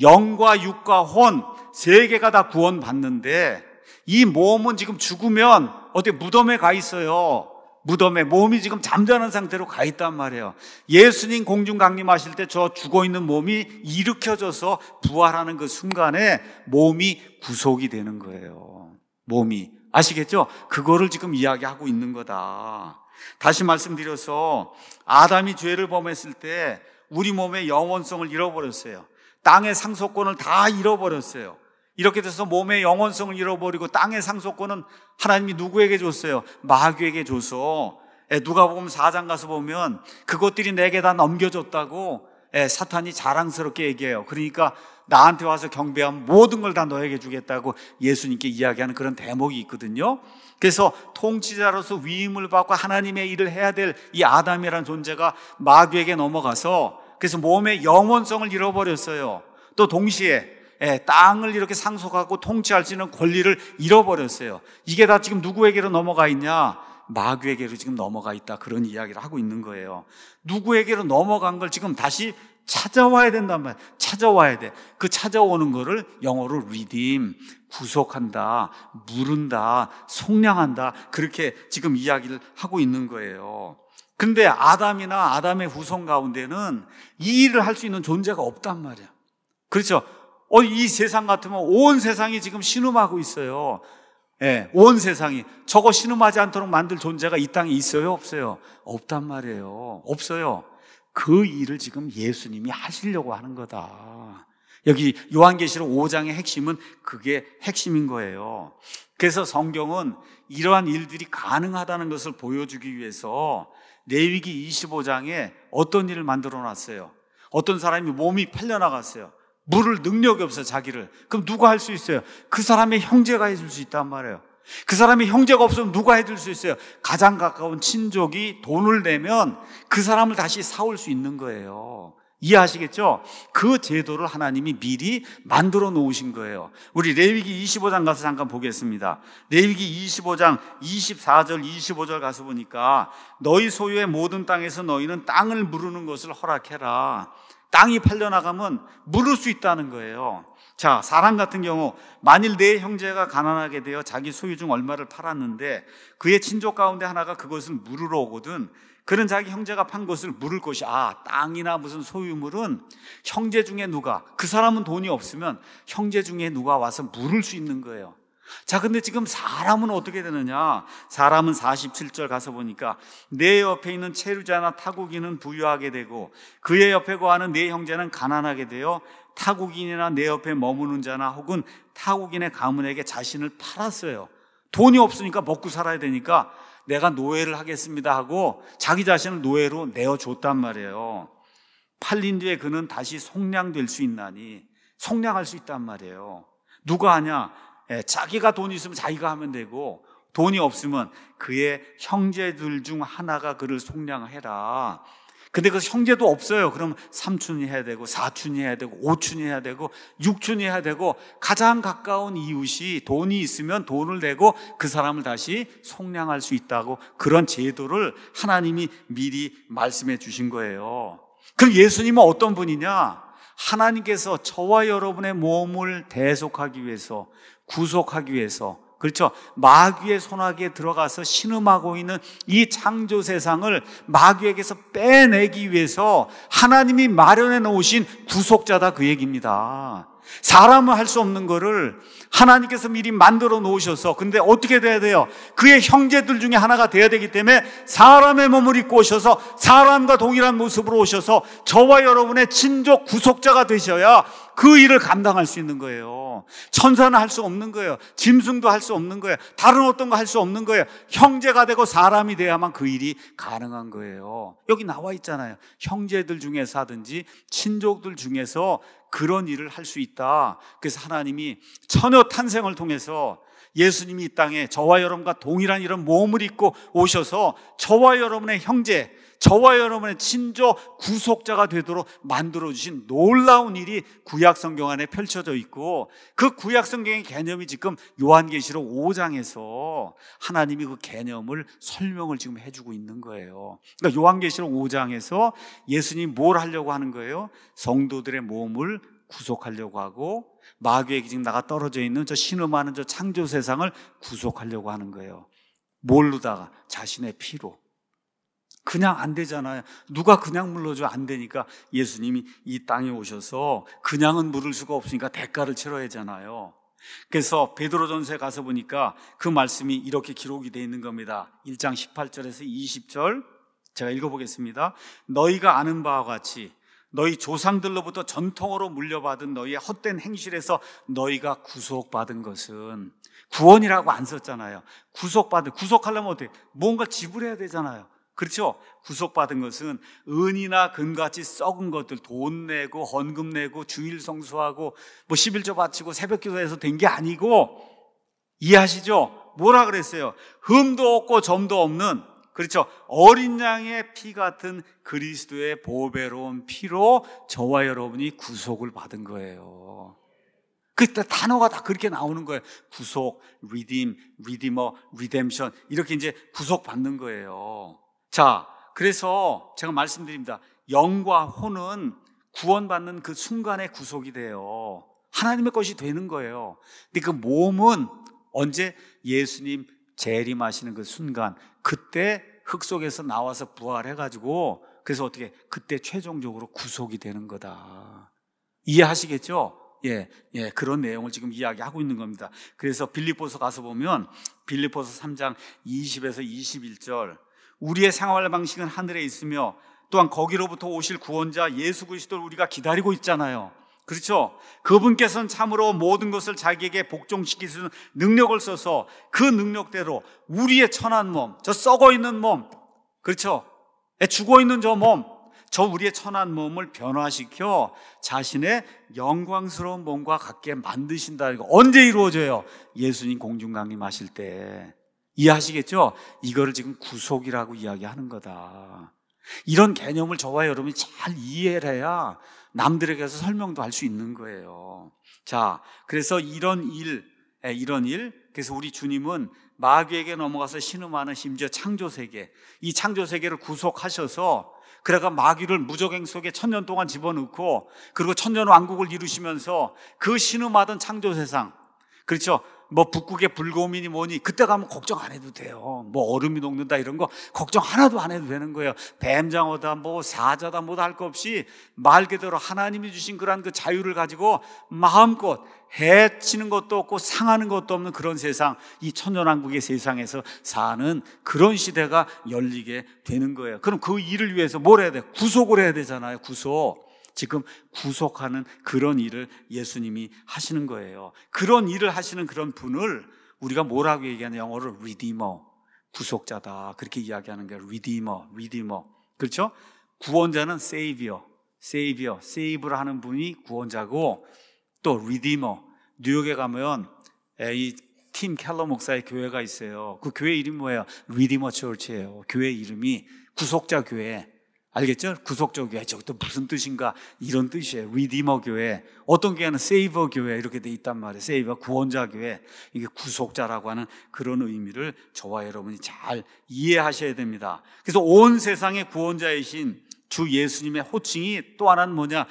영과 육과 혼 세 개가 다 구원받는데 이 몸은 지금 죽으면 어디 무덤에 가 있어요. 무덤에 몸이 지금 잠자는 상태로 가 있단 말이에요. 예수님 공중 강림하실 때 저 죽어있는 몸이 일으켜져서 부활하는 그 순간에 몸이 구속이 되는 거예요. 몸이. 아시겠죠? 그거를 지금 이야기하고 있는 거다. 다시 말씀드려서 아담이 죄를 범했을 때 우리 몸의 영원성을 잃어버렸어요. 땅의 상속권을 다 잃어버렸어요. 이렇게 돼서 몸의 영원성을 잃어버리고 땅의 상속권은 하나님이 누구에게 줬어요? 마귀에게 줘서, 누가복음 사 장 가서 보면 그것들이 내게 다 넘겨줬다고 사탄이 자랑스럽게 얘기해요. 그러니까 나한테 와서 경배하면 모든 걸 다 너에게 주겠다고 예수님께 이야기하는 그런 대목이 있거든요. 그래서 통치자로서 위임을 받고 하나님의 일을 해야 될 이 아담이라는 존재가 마귀에게 넘어가서, 그래서 몸의 영원성을 잃어버렸어요. 또 동시에 예, 땅을 이렇게 상속하고 통치할 수 있는 권리를 잃어버렸어요. 이게 다 지금 누구에게로 넘어가 있냐? 마귀에게로 지금 넘어가 있다, 그런 이야기를 하고 있는 거예요. 누구에게로 넘어간 걸 지금 다시 찾아와야 된단 말이에요. 찾아와야 돼. 그 찾아오는 거를 영어로 redeem, 구속한다, 물은다, 속량한다, 그렇게 지금 이야기를 하고 있는 거예요. 근데 아담이나 아담의 후손 가운데는 이 일을 할 수 있는 존재가 없단 말이에요. 그렇죠? 어, 이 세상 같으면 온 세상이 지금 신음하고 있어요. 예, 온 세상이. 저거 신음하지 않도록 만들 존재가 이 땅에 있어요? 없어요? 없단 말이에요. 없어요. 그 일을 지금 예수님이 하시려고 하는 거다. 여기 요한계시록 오 장의 핵심은 그게 핵심인 거예요. 그래서 성경은 이러한 일들이 가능하다는 것을 보여주기 위해서 레위기 이십오 장에 어떤 일을 만들어 놨어요? 어떤 사람이 몸이 팔려나갔어요. 물을 능력이 없어요, 자기를. 그럼 누가 할 수 있어요? 그 사람의 형제가 해줄 수 있단 말이에요. 그 사람의 형제가 없으면 누가 해줄 수 있어요? 가장 가까운 친족이 돈을 내면 그 사람을 다시 사올 수 있는 거예요. 이해하시겠죠? 그 제도를 하나님이 미리 만들어 놓으신 거예요. 우리 레위기 이십오 장 가서 잠깐 보겠습니다. 레위기 이십오 장 이십사 절 이십오 절 가서 보니까 너희 소유의 모든 땅에서 너희는 땅을 무르는 것을 허락해라. 땅이 팔려나가면 물을 수 있다는 거예요. 자, 사람 같은 경우 만일 내 형제가 가난하게 되어 자기 소유 중 얼마를 팔았는데 그의 친족 가운데 하나가 그것을 물으러 오거든, 그는 자기 형제가 판 것을 물을 것이, 아, 땅이나 무슨 소유물은 형제 중에 누가, 그 사람은 돈이 없으면 형제 중에 누가 와서 물을 수 있는 거예요. 자, 근데 지금 사람은 어떻게 되느냐? 사람은 사십칠 절 가서 보니까 내 옆에 있는 체류자나 타국인은 부유하게 되고 그의 옆에 거하는 내 형제는 가난하게 되어 타국인이나 내 옆에 머무는 자나 혹은 타국인의 가문에게 자신을 팔았어요. 돈이 없으니까 먹고 살아야 되니까 내가 노예를 하겠습니다 하고 자기 자신을 노예로 내어줬단 말이에요. 팔린 뒤에 그는 다시 속량될 수 있나니, 속량할 수 있단 말이에요. 누가 하냐? 예, 자기가 돈이 있으면 자기가 하면 되고 돈이 없으면 그의 형제들 중 하나가 그를 속량해라. 근데 그 형제도 없어요. 그럼 삼촌이 해야 되고 사촌이 해야 되고 오촌이 해야 되고 육촌이 해야 되고 가장 가까운 이웃이 돈이 있으면 돈을 내고 그 사람을 다시 속량할 수 있다고, 그런 제도를 하나님이 미리 말씀해 주신 거예요. 그럼 예수님은 어떤 분이냐? 하나님께서 저와 여러분의 몸을 대속하기 위해서, 구속하기 위해서, 그렇죠, 마귀의 손아귀에 들어가서 신음하고 있는 이 창조 세상을 마귀에게서 빼내기 위해서 하나님이 마련해 놓으신 구속자다, 그 얘기입니다. 사람은 할 수 없는 거를 하나님께서 미리 만들어 놓으셔서, 근데 어떻게 돼야 돼요? 그의 형제들 중에 하나가 돼야 되기 때문에 사람의 몸을 입고 오셔서 사람과 동일한 모습으로 오셔서 저와 여러분의 친족 구속자가 되셔야 그 일을 감당할 수 있는 거예요. 천사는 할 수 없는 거예요. 짐승도 할 수 없는 거예요. 다른 어떤 거 할 수 없는 거예요. 형제가 되고 사람이 돼야만 그 일이 가능한 거예요. 여기 나와 있잖아요. 형제들 중에서 하든지 친족들 중에서 그런 일을 할 수 있다. 그래서 하나님이 처녀 탄생을 통해서 예수님이 이 땅에 저와 여러분과 동일한 이런 몸을 입고 오셔서 저와 여러분의 형제, 저와 여러분의 친족 구속자가 되도록 만들어주신 놀라운 일이 구약 성경 안에 펼쳐져 있고, 그 구약 성경의 개념이 지금 요한계시록 오 장에서 하나님이 그 개념을 설명을 지금 해주고 있는 거예요. 그러니까 요한계시록 오 장에서 예수님이 뭘 하려고 하는 거예요? 성도들의 몸을 구속하려고 하고, 마귀에게 지금 나가 떨어져 있는 저 신음하는 저 창조 세상을 구속하려고 하는 거예요. 뭘로다가? 자신의 피로. 그냥 안 되잖아요. 누가 그냥 물러줘? 안 되니까 예수님이 이 땅에 오셔서 그냥은 물을 수가 없으니까 대가를 치러야 하잖아요. 그래서 베드로전서에 가서 보니까 그 말씀이 이렇게 기록이 되어 있는 겁니다. 일 장 십팔 절에서 이십 절 제가 읽어보겠습니다. 너희가 아는 바와 같이 너희 조상들로부터 전통으로 물려받은 너희의 헛된 행실에서 너희가 구속받은 것은, 구원이라고 안 썼잖아요. 구속받은, 구속하려면 어떻게? 뭔가 지불해야 되잖아요. 그렇죠? 구속받은 것은 은이나 금같이 썩은 것들, 돈 내고 헌금 내고 주일 성수하고 뭐 십일조 바치고 새벽기도해서 된 게 아니고, 이해하시죠? 뭐라 그랬어요? 흠도 없고 점도 없는, 그렇죠, 어린 양의 피 같은 그리스도의 보배로운 피로 저와 여러분이 구속을 받은 거예요. 그때 단어가 다 그렇게 나오는 거예요. 구속, redeem, redeemer, redemption, 이렇게 이제 구속받는 거예요. 자, 그래서 제가 말씀드립니다. 영과 혼은 구원받는 그 순간에 구속이 돼요. 하나님의 것이 되는 거예요. 근데 그 몸은 언제? 예수님 재림하시는 그 순간, 그때 흙 속에서 나와서 부활해가지고, 그래서 어떻게? 그때 최종적으로 구속이 되는 거다. 이해하시겠죠? 예, 예, 그런 내용을 지금 이야기하고 있는 겁니다. 그래서 빌립보서 가서 보면 빌립보서 삼 장 이십에서 이십일 절, 우리의 생활 방식은 하늘에 있으며 또한 거기로부터 오실 구원자 예수 그리스도를 우리가 기다리고 있잖아요. 그렇죠? 그분께서는 참으로 모든 것을 자기에게 복종시킬 수 있는 능력을 써서 그 능력대로 우리의 천한 몸, 저 썩어 있는 몸, 그렇죠? 죽어 있는 저 몸, 저 우리의 천한 몸을 변화시켜 자신의 영광스러운 몸과 같게 만드신다. 이거 언제 이루어져요? 예수님 공중강림하실 때. 이해하시겠죠? 이거를 지금 구속이라고 이야기하는 거다. 이런 개념을 저와 여러분이 잘 이해를 해야 남들에게서 설명도 할 수 있는 거예요. 자, 그래서 이런 일, 이런 일, 그래서 우리 주님은 마귀에게 넘어가서 신음하는 심지어 창조세계, 이 창조세계를 구속하셔서 그래가 마귀를 무적행 속에 천년 동안 집어넣고, 그리고 천년왕국을 이루시면서 그 신음하던 창조세상, 그렇죠? 뭐 북극의 불곰이니 뭐니 그때 가면 걱정 안 해도 돼요. 뭐 얼음이 녹는다 이런 거 걱정 하나도 안 해도 되는 거예요. 뱀장어다 뭐 사자다 뭐다 할 거 없이 말 그대로 하나님이 주신 그런 그 자유를 가지고 마음껏 해치는 것도 없고 상하는 것도 없는 그런 세상, 이 천년왕국의 세상에서 사는 그런 시대가 열리게 되는 거예요. 그럼 그 일을 위해서 뭘 해야 돼? 구속을 해야 되잖아요. 구속. 지금 구속하는 그런 일을 예수님이 하시는 거예요. 그런 일을 하시는 그런 분을 우리가 뭐라고 얘기하냐? 영어로 redeemer, 구속자다, 그렇게 이야기하는 거예요. redeemer, redeemer. 그렇죠? 구원자는 savior, savior, save를 하는 분이 구원자고, 또 redeemer, 뉴욕에 가면 이 팀 켈러 목사의 교회가 있어요. 그 교회 이름이 뭐예요? 리디머 처치예요. 교회 이름이 구속자 교회. 알겠죠? 구속자 교회. 저것도 무슨 뜻인가? 이런 뜻이에요. 리디머 교회. 어떤 교회는 세이버 교회 이렇게 돼 있단 말이에요. 세이버 구원자 교회. 이게 구속자라고 하는 그런 의미를 저와 여러분이 잘 이해하셔야 됩니다. 그래서 온 세상의 구원자이신 주 예수님의 호칭이 또 하나는 뭐냐?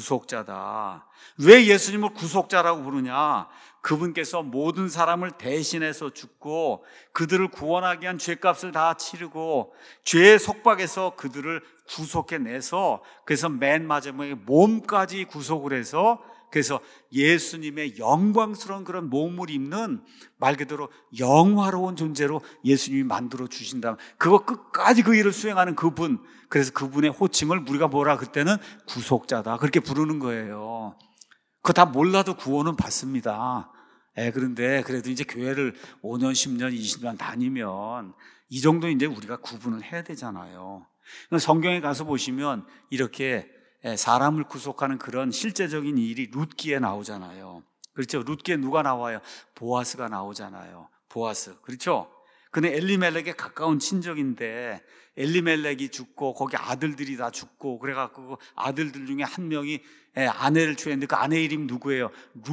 구속자다. 왜 예수님을 구속자라고 부르냐? 그분께서 모든 사람을 대신해서 죽고 그들을 구원하기 위한 죄값을 다 치르고 죄의 속박에서 그들을 구속해내서 그래서 맨 마지막에 몸까지 구속을 해서 그래서 예수님의 영광스러운 그런 몸을 입는 말 그대로 영화로운 존재로 예수님이 만들어 주신다. 그거 끝까지 그 일을 수행하는 그분. 그래서 그분의 호칭을 우리가 뭐라 그때는 구속자다. 그렇게 부르는 거예요. 그거 다 몰라도 구원은 받습니다. 예, 그런데 그래도 이제 교회를 오 년, 십 년, 이십 년 다니면 이 정도 이제 우리가 구분을 해야 되잖아요. 성경에 가서 보시면 이렇게 사람을 구속하는 그런 실제적인 일이 룻기에 나오잖아요. 그렇죠? 룻기에 누가 나와요? 보아스가 나오잖아요. 보아스. 그렇죠? 그는 엘리멜렉의 가까운 친족인데 엘리멜렉이 죽고 거기 아들들이 다 죽고 그래갖고 아들들 중에 한 명이 아내를 취했는데 그 아내 이름이 누구예요?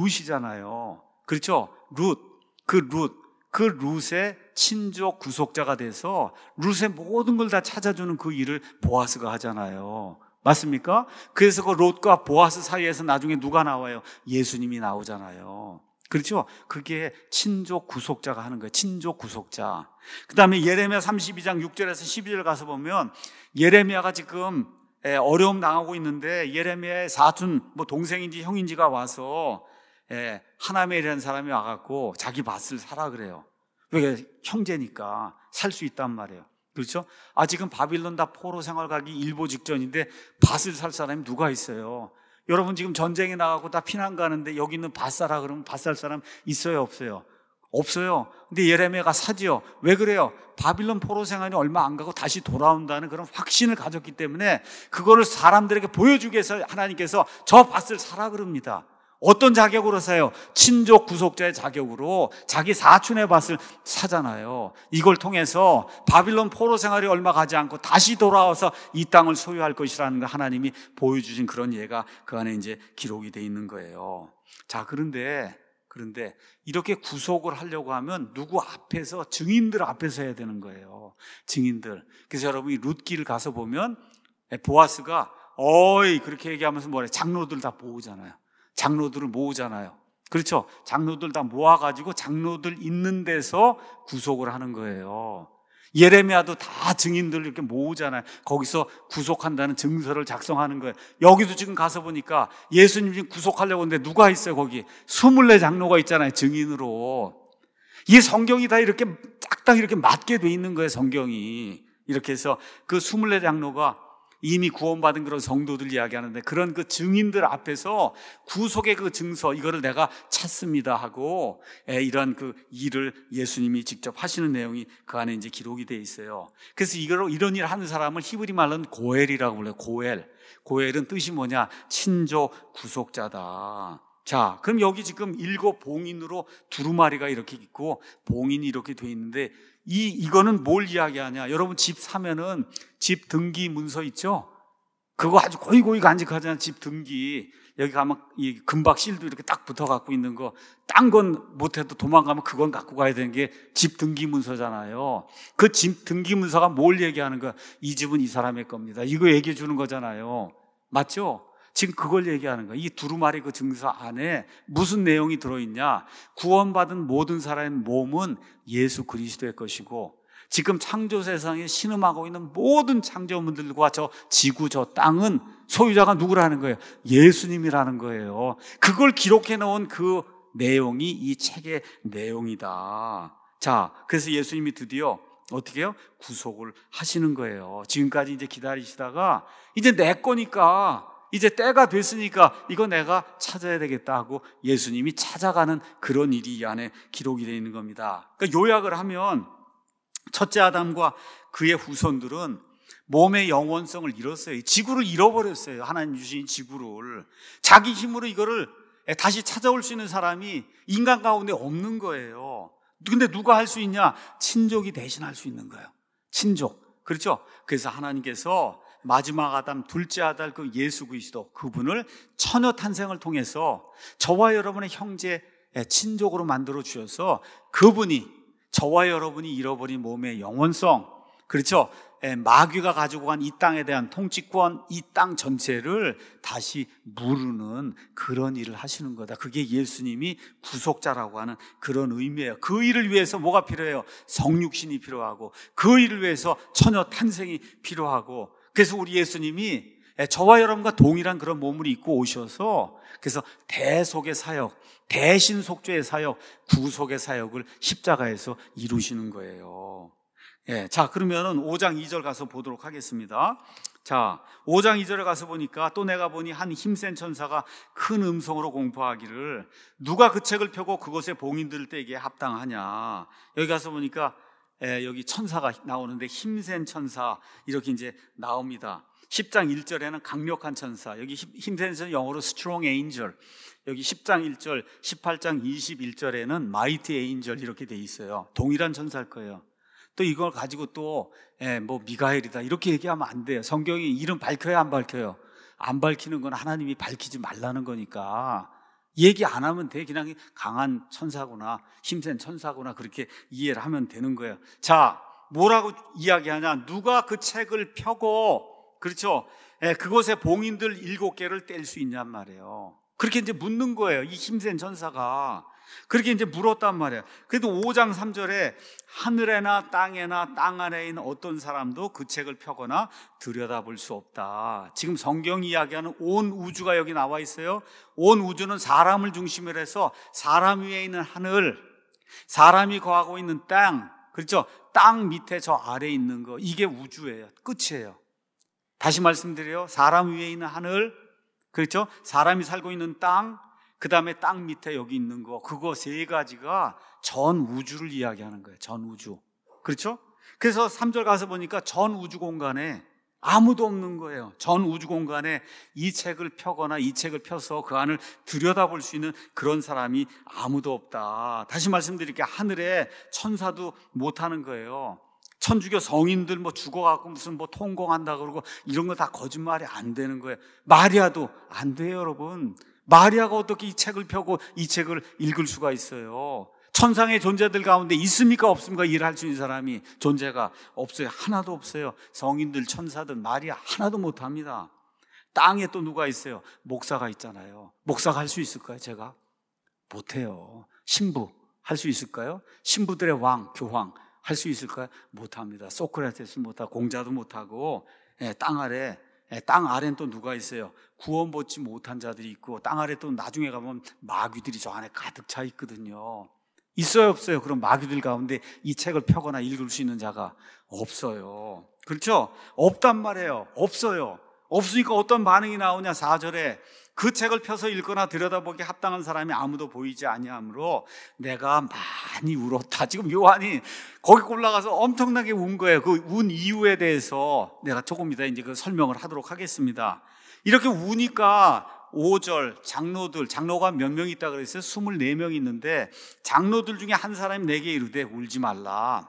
룻이잖아요. 그렇죠? 룻. 그 룻. 그 룻의 친족 구속자가 돼서 룻의 모든 걸 다 찾아주는 그 일을 보아스가 하잖아요. 맞습니까? 그래서 그 롯과 보아스 사이에서 나중에 누가 나와요? 예수님이 나오잖아요. 그렇죠? 그게 친족 구속자가 하는 거예요. 친족 구속자. 그 다음에 예레미야 삼십이 장 육 절에서 십이 절 가서 보면 예레미야가 지금 어려움 당하고 있는데 예레미야의 사촌, 뭐 동생인지 형인지가 와서 하나멜이라는 사람이 와갖고 자기 밭을 사라 그래요. 왜? 형제니까 살 수 있단 말이에요. 그렇죠? 아, 지금 바빌론 다 포로 생활 가기 일보 직전인데 밭을 살 사람이 누가 있어요? 여러분 지금 전쟁에 나가고 다 피난 가는데 여기 있는 밭 사라 그러면 밭 살 사람 있어요? 없어요? 없어요. 근데 예레미야가 사지요. 왜 그래요? 바빌론 포로 생활이 얼마 안 가고 다시 돌아온다는 그런 확신을 가졌기 때문에 그거를 사람들에게 보여주기 위해서 하나님께서 저 밭을 사라 그럽니다. 어떤 자격으로 사요? 친족 구속자의 자격으로 자기 사촌의 밭을 사잖아요. 이걸 통해서 바빌론 포로 생활이 얼마 가지 않고 다시 돌아와서 이 땅을 소유할 것이라는 걸 하나님이 보여주신 그런 예가 그 안에 이제 기록이 돼 있는 거예요. 자, 그런데 그런데 이렇게 구속을 하려고 하면 누구 앞에서, 증인들 앞에서 해야 되는 거예요. 증인들. 그래서 여러분이 룻기를 가서 보면 보아스가 어이 그렇게 얘기하면서 뭐래? 장로들 다 모으잖아요. 장로들을 모으잖아요. 그렇죠? 장로들 다 모아가지고 장로들 있는 데서 구속을 하는 거예요. 예레미야도 다 증인들 이렇게 모으잖아요. 거기서 구속한다는 증서를 작성하는 거예요. 여기도 지금 가서 보니까 예수님 지금 구속하려고 하는데 누가 있어요? 거기 스물네 장로가 있잖아요. 증인으로. 이 성경이 다 이렇게 딱딱 이렇게 맞게 돼 있는 거예요. 성경이. 이렇게 해서 그 스물네 장로가 이미 구원받은 그런 성도들 이야기하는데 그런 그 증인들 앞에서 구속의 그 증서 이거를 내가 찾습니다 하고 이런 그 일을 예수님이 직접 하시는 내용이 그 안에 이제 기록이 돼 있어요. 그래서 이걸 이런 일 하는 사람을 히브리 말로는 고엘이라고 불러요. 고엘. 고엘은 뜻이 뭐냐? 친족 구속자다. 자, 그럼 여기 지금 일곱 봉인으로 두루마리가 이렇게 있고 봉인이 이렇게 돼 있는데 이, 이거는 뭘 이야기하냐? 여러분 집 사면은 집 등기 문서 있죠? 그거 아주 고이고이 간직하잖아요. 집 등기. 여기 가면 이 금박 실도 이렇게 딱 붙어 갖고 있는 거. 딴 건 못해도 도망가면 그건 갖고 가야 되는 게 집 등기 문서잖아요. 그 집 등기 문서가 뭘 얘기하는 거야? 이 집은 이 사람의 겁니다. 이거 얘기해 주는 거잖아요. 맞죠? 지금 그걸 얘기하는 거예요. 이 두루마리 그 증서 안에 무슨 내용이 들어있냐? 구원받은 모든 사람의 몸은 예수 그리스도의 것이고 지금 창조 세상에 신음하고 있는 모든 창조물들과 저 지구 저 땅은 소유자가 누구라는 거예요? 예수님이라는 거예요. 그걸 기록해 놓은 그 내용이 이 책의 내용이다. 자, 그래서 예수님이 드디어 어떻게 해요? 구속을 하시는 거예요. 지금까지 이제 기다리시다가 이제 내 거니까 이제 때가 됐으니까 이거 내가 찾아야 되겠다 하고 예수님이 찾아가는 그런 일이 이 안에 기록이 되어 있는 겁니다. 그러니까 요약을 하면 첫째 아담과 그의 후손들은 몸의 영원성을 잃었어요. 지구를 잃어버렸어요. 하나님 주신 지구를. 자기 힘으로 이거를 다시 찾아올 수 있는 사람이 인간 가운데 없는 거예요. 근데 누가 할 수 있냐? 친족이 대신할 수 있는 거예요. 친족. 그렇죠? 그래서 하나님께서 마지막 아담, 둘째 아들 그 예수 그리스도, 그분을 처녀 탄생을 통해서 저와 여러분의 형제, 친족으로 만들어 주셔서 그분이 저와 여러분이 잃어버린 몸의 영원성, 그렇죠? 마귀가 가지고 간 이 땅에 대한 통치권, 이 땅 전체를 다시 무르는 그런 일을 하시는 거다. 그게 예수님이 구속자라고 하는 그런 의미예요. 그 일을 위해서 뭐가 필요해요? 성육신이 필요하고, 그 일을 위해서 처녀 탄생이 필요하고, 그래서 우리 예수님이 저와 여러분과 동일한 그런 몸을 입고 오셔서, 그래서 대속의 사역, 대신 속죄의 사역, 구속의 사역을 십자가에서 이루시는 거예요. 예, 자, 그러면은 오 장 이 절 가서 보도록 하겠습니다. 자, 오 장 이 절에 가서 보니까 또 내가 보니 한 힘센 천사가 큰 음성으로 공포하기를 누가 그 책을 펴고 그것의 봉인들 때에게 합당하냐. 여기 가서 보니까 예, 여기 천사가 나오는데 힘센 천사 이렇게 이제 나옵니다. 십 장 일 절에는 강력한 천사, 여기 힘센 천사 영어로 strong angel, 여기 십 장 일 절, 십팔 장 이십일 절에는 mighty angel 이렇게 돼 있어요. 동일한 천사일 거예요. 또 이걸 가지고 또 뭐 미가엘이다 이렇게 얘기하면 안 돼요. 성경이 이름 밝혀야 안 밝혀요? 안 밝히는 건 하나님이 밝히지 말라는 거니까 얘기 안 하면 돼. 그냥 강한 천사구나, 힘센 천사구나 그렇게 이해를 하면 되는 거예요. 자, 뭐라고 이야기하냐? 누가 그 책을 펴고, 그렇죠? 그곳에 봉인들 일곱 개를 뗄 수 있냔 말이에요. 그렇게 이제 묻는 거예요. 이 힘센 천사가 그렇게 이제 물었단 말이에요. 그래도 오 장 삼 절에 하늘에나 땅에나 땅 아래에 있는 어떤 사람도 그 책을 펴거나 들여다볼 수 없다. 지금 성경이 이야기하는 온 우주가 여기 나와 있어요. 온 우주는 사람을 중심으로 해서 사람 위에 있는 하늘, 사람이 거하고 있는 땅, 그렇죠? 땅 밑에 저 아래에 있는 거, 이게 우주예요. 끝이에요. 다시 말씀드려요. 사람 위에 있는 하늘, 그렇죠? 사람이 살고 있는 땅, 그 다음에 땅 밑에 여기 있는 거, 그거 세 가지가 전 우주를 이야기하는 거예요. 전 우주. 그렇죠? 그래서 삼 절 가서 보니까 전 우주 공간에 아무도 없는 거예요. 전 우주 공간에 이 책을 펴거나 이 책을 펴서 그 안을 들여다볼 수 있는 그런 사람이 아무도 없다. 다시 말씀드릴게요. 하늘에 천사도 못하는 거예요. 천주교 성인들 뭐 죽어갖고 무슨 뭐 통공한다 그러고 이런 거 다 거짓말이 안 되는 거예요. 마리아도 안 돼요, 여러분. 마리아가 어떻게 이 책을 펴고 이 책을 읽을 수가 있어요? 천상의 존재들 가운데 있습니까 없습니까? 일을 할 수 있는 사람이 존재가 없어요. 하나도 없어요. 성인들, 천사들, 마리아 하나도 못합니다. 땅에 또 누가 있어요? 목사가 있잖아요. 목사가 할 수 있을까요? 제가? 못해요. 신부 할 수 있을까요? 신부들의 왕, 교황 할 수 있을까요? 못합니다. 소크라테스 못하고 공자도 못하고. 예, 땅 아래 땅 아래는 또 누가 있어요? 구원받지 못한 자들이 있고, 땅 아래 또 나중에 가면 마귀들이 저 안에 가득 차 있거든요. 있어요 없어요? 그럼 마귀들 가운데 이 책을 펴거나 읽을 수 있는 자가 없어요. 그렇죠? 없단 말이에요. 없어요. 없으니까 어떤 반응이 나오냐? 사 절에 그 책을 펴서 읽거나 들여다보기 합당한 사람이 아무도 보이지 아니하므로 내가 많이 울었다. 지금 요한이 거기 올라가서 엄청나게 운 거예요. 그 운 이유에 대해서 내가 조금 이따 이제 그 설명을 하도록 하겠습니다. 이렇게 우니까 오 절 장로들, 장로가 몇 명 있다 그랬어요? 이십사 명 있는데 장로들 중에 한 사람이 내게 이르되 울지 말라,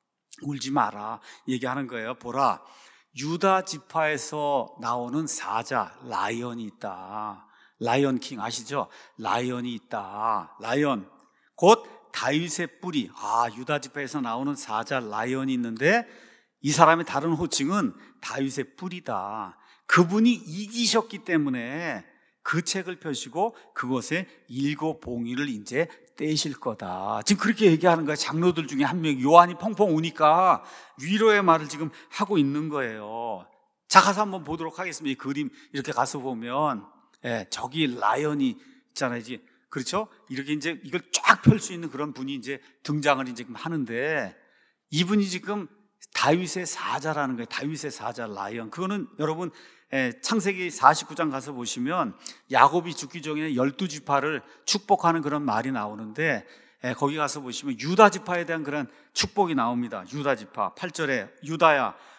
울지 마라 얘기하는 거예요. 보라, 유다 지파에서 나오는 사자 라이언이 있다. 라이언 킹 아시죠? 라이언이 있다. 라이언 곧 다윗의 뿌리. 아, 유다 지파에서 나오는 사자 라이언이 있는데 이 사람의 다른 호칭은 다윗의 뿌리다. 그분이 이기셨기 때문에 그 책을 펴시고 그것에 일곱 봉인을 이제 떼실 거다. 지금 그렇게 얘기하는 거예요. 장로들 중에 한 명, 요한이 펑펑 우니까 위로의 말을 지금 하고 있는 거예요. 자, 가서 한번 보도록 하겠습니다. 이 그림 이렇게 가서 보면, 예, 저기 라이언이 있잖아요. 이제 그렇죠? 이렇게 이제 이걸 쫙 펼 수 있는 그런 분이 이제 등장을 이제 하는데, 이분이 지금 다윗의 사자라는 거예요. 다윗의 사자 라이언. 그거는 여러분 창세기 사십구 장 가서 보시면 야곱이 죽기 전에 열두 지파를 축복하는 그런 말이 나오는데, 거기 가서 보시면 유다 지파에 대한 그런 축복이 나옵니다. 유다 지파 팔 절에 유다야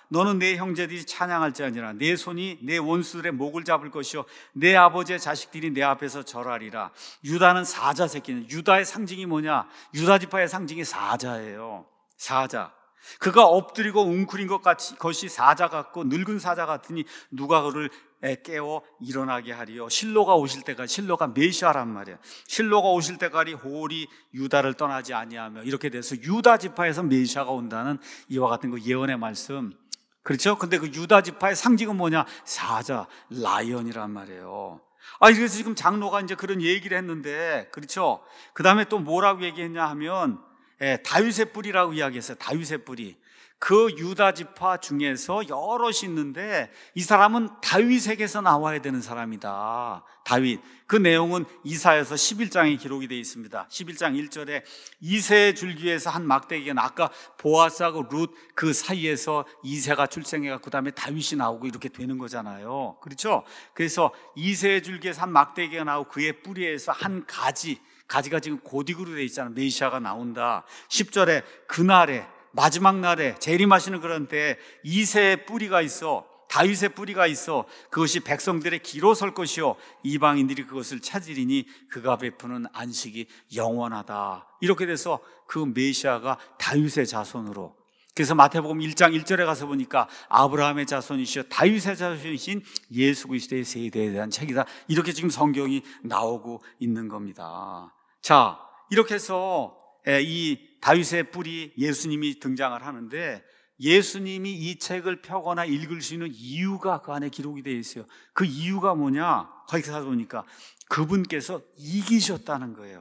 너는 내 형제들이 찬양할지아니라. 내 손이 내 원수들의 목을 잡을 것이요 내 아버지의 자식들이 내 앞에서 절하리라. 유다는 사자 새끼는, 유다의 상징이 뭐냐? 유다 지파의 상징이 사자예요. 사자. 그가 엎드리고 웅크린 것 같이 것이 사자 같고 늙은 사자 같으니 누가 그를 깨워 일어나게 하리요. 실로가 오실 때까지, 실로가 메시아란 말이에요. 실로가 오실 때까지 홀이 유다를 떠나지 아니하며, 이렇게 돼서 유다 지파에서 메시아가 온다는 이와 같은 그 예언의 말씀. 그렇죠? 근데 그 유다 지파의 상징은 뭐냐? 사자, 라이언이란 말이에요. 아, 그래서 지금 장로가 이제 그런 얘기를 했는데, 그렇죠? 그 다음에 또 뭐라고 얘기했냐 하면, 예, 다윗의 뿌리라고 이야기했어요. 다윗의 뿌리. 그 유다 지파 중에서 여럿이 있는데 이 사람은 다윗에게서 나와야 되는 사람이다. 다윗. 그 내용은 이사야서 십일 장에 기록이 되어 있습니다. 십일 장 일 절에 이새의 줄기에서 한 막대기가, 아까 보아스하고 룻 그 사이에서 이새가 출생해가 그 다음에 다윗이 나오고 이렇게 되는 거잖아요. 그렇죠? 그래서 이새의 줄기에서 한 막대기가 나오고 그의 뿌리에서 한 가지, 가지가 지금 고딕으로 되어 있잖아요. 메시아가 나온다. 십 절에 그날에, 마지막 날에 재림하시는 그런 때에 이새의 뿌리가 있어, 다윗의 뿌리가 있어 그것이 백성들의 기로 설 것이요 이방인들이 그것을 찾으리니 그가 베푸는 안식이 영원하다. 이렇게 돼서 그 메시아가 다윗의 자손으로, 그래서 마태복음 일 장 일 절에 가서 보니까 아브라함의 자손이시여 다윗의 자손이신 예수 그리스도의 세대에 대한 책이다. 이렇게 지금 성경이 나오고 있는 겁니다. 자, 이렇게 해서 이 다윗의 뿌리 예수님이 등장을 하는데, 예수님이 이 책을 펴거나 읽을 수 있는 이유가 그 안에 기록이 되어 있어요. 그 이유가 뭐냐? 거기 가서 보니까 그분께서 이기셨다는 거예요.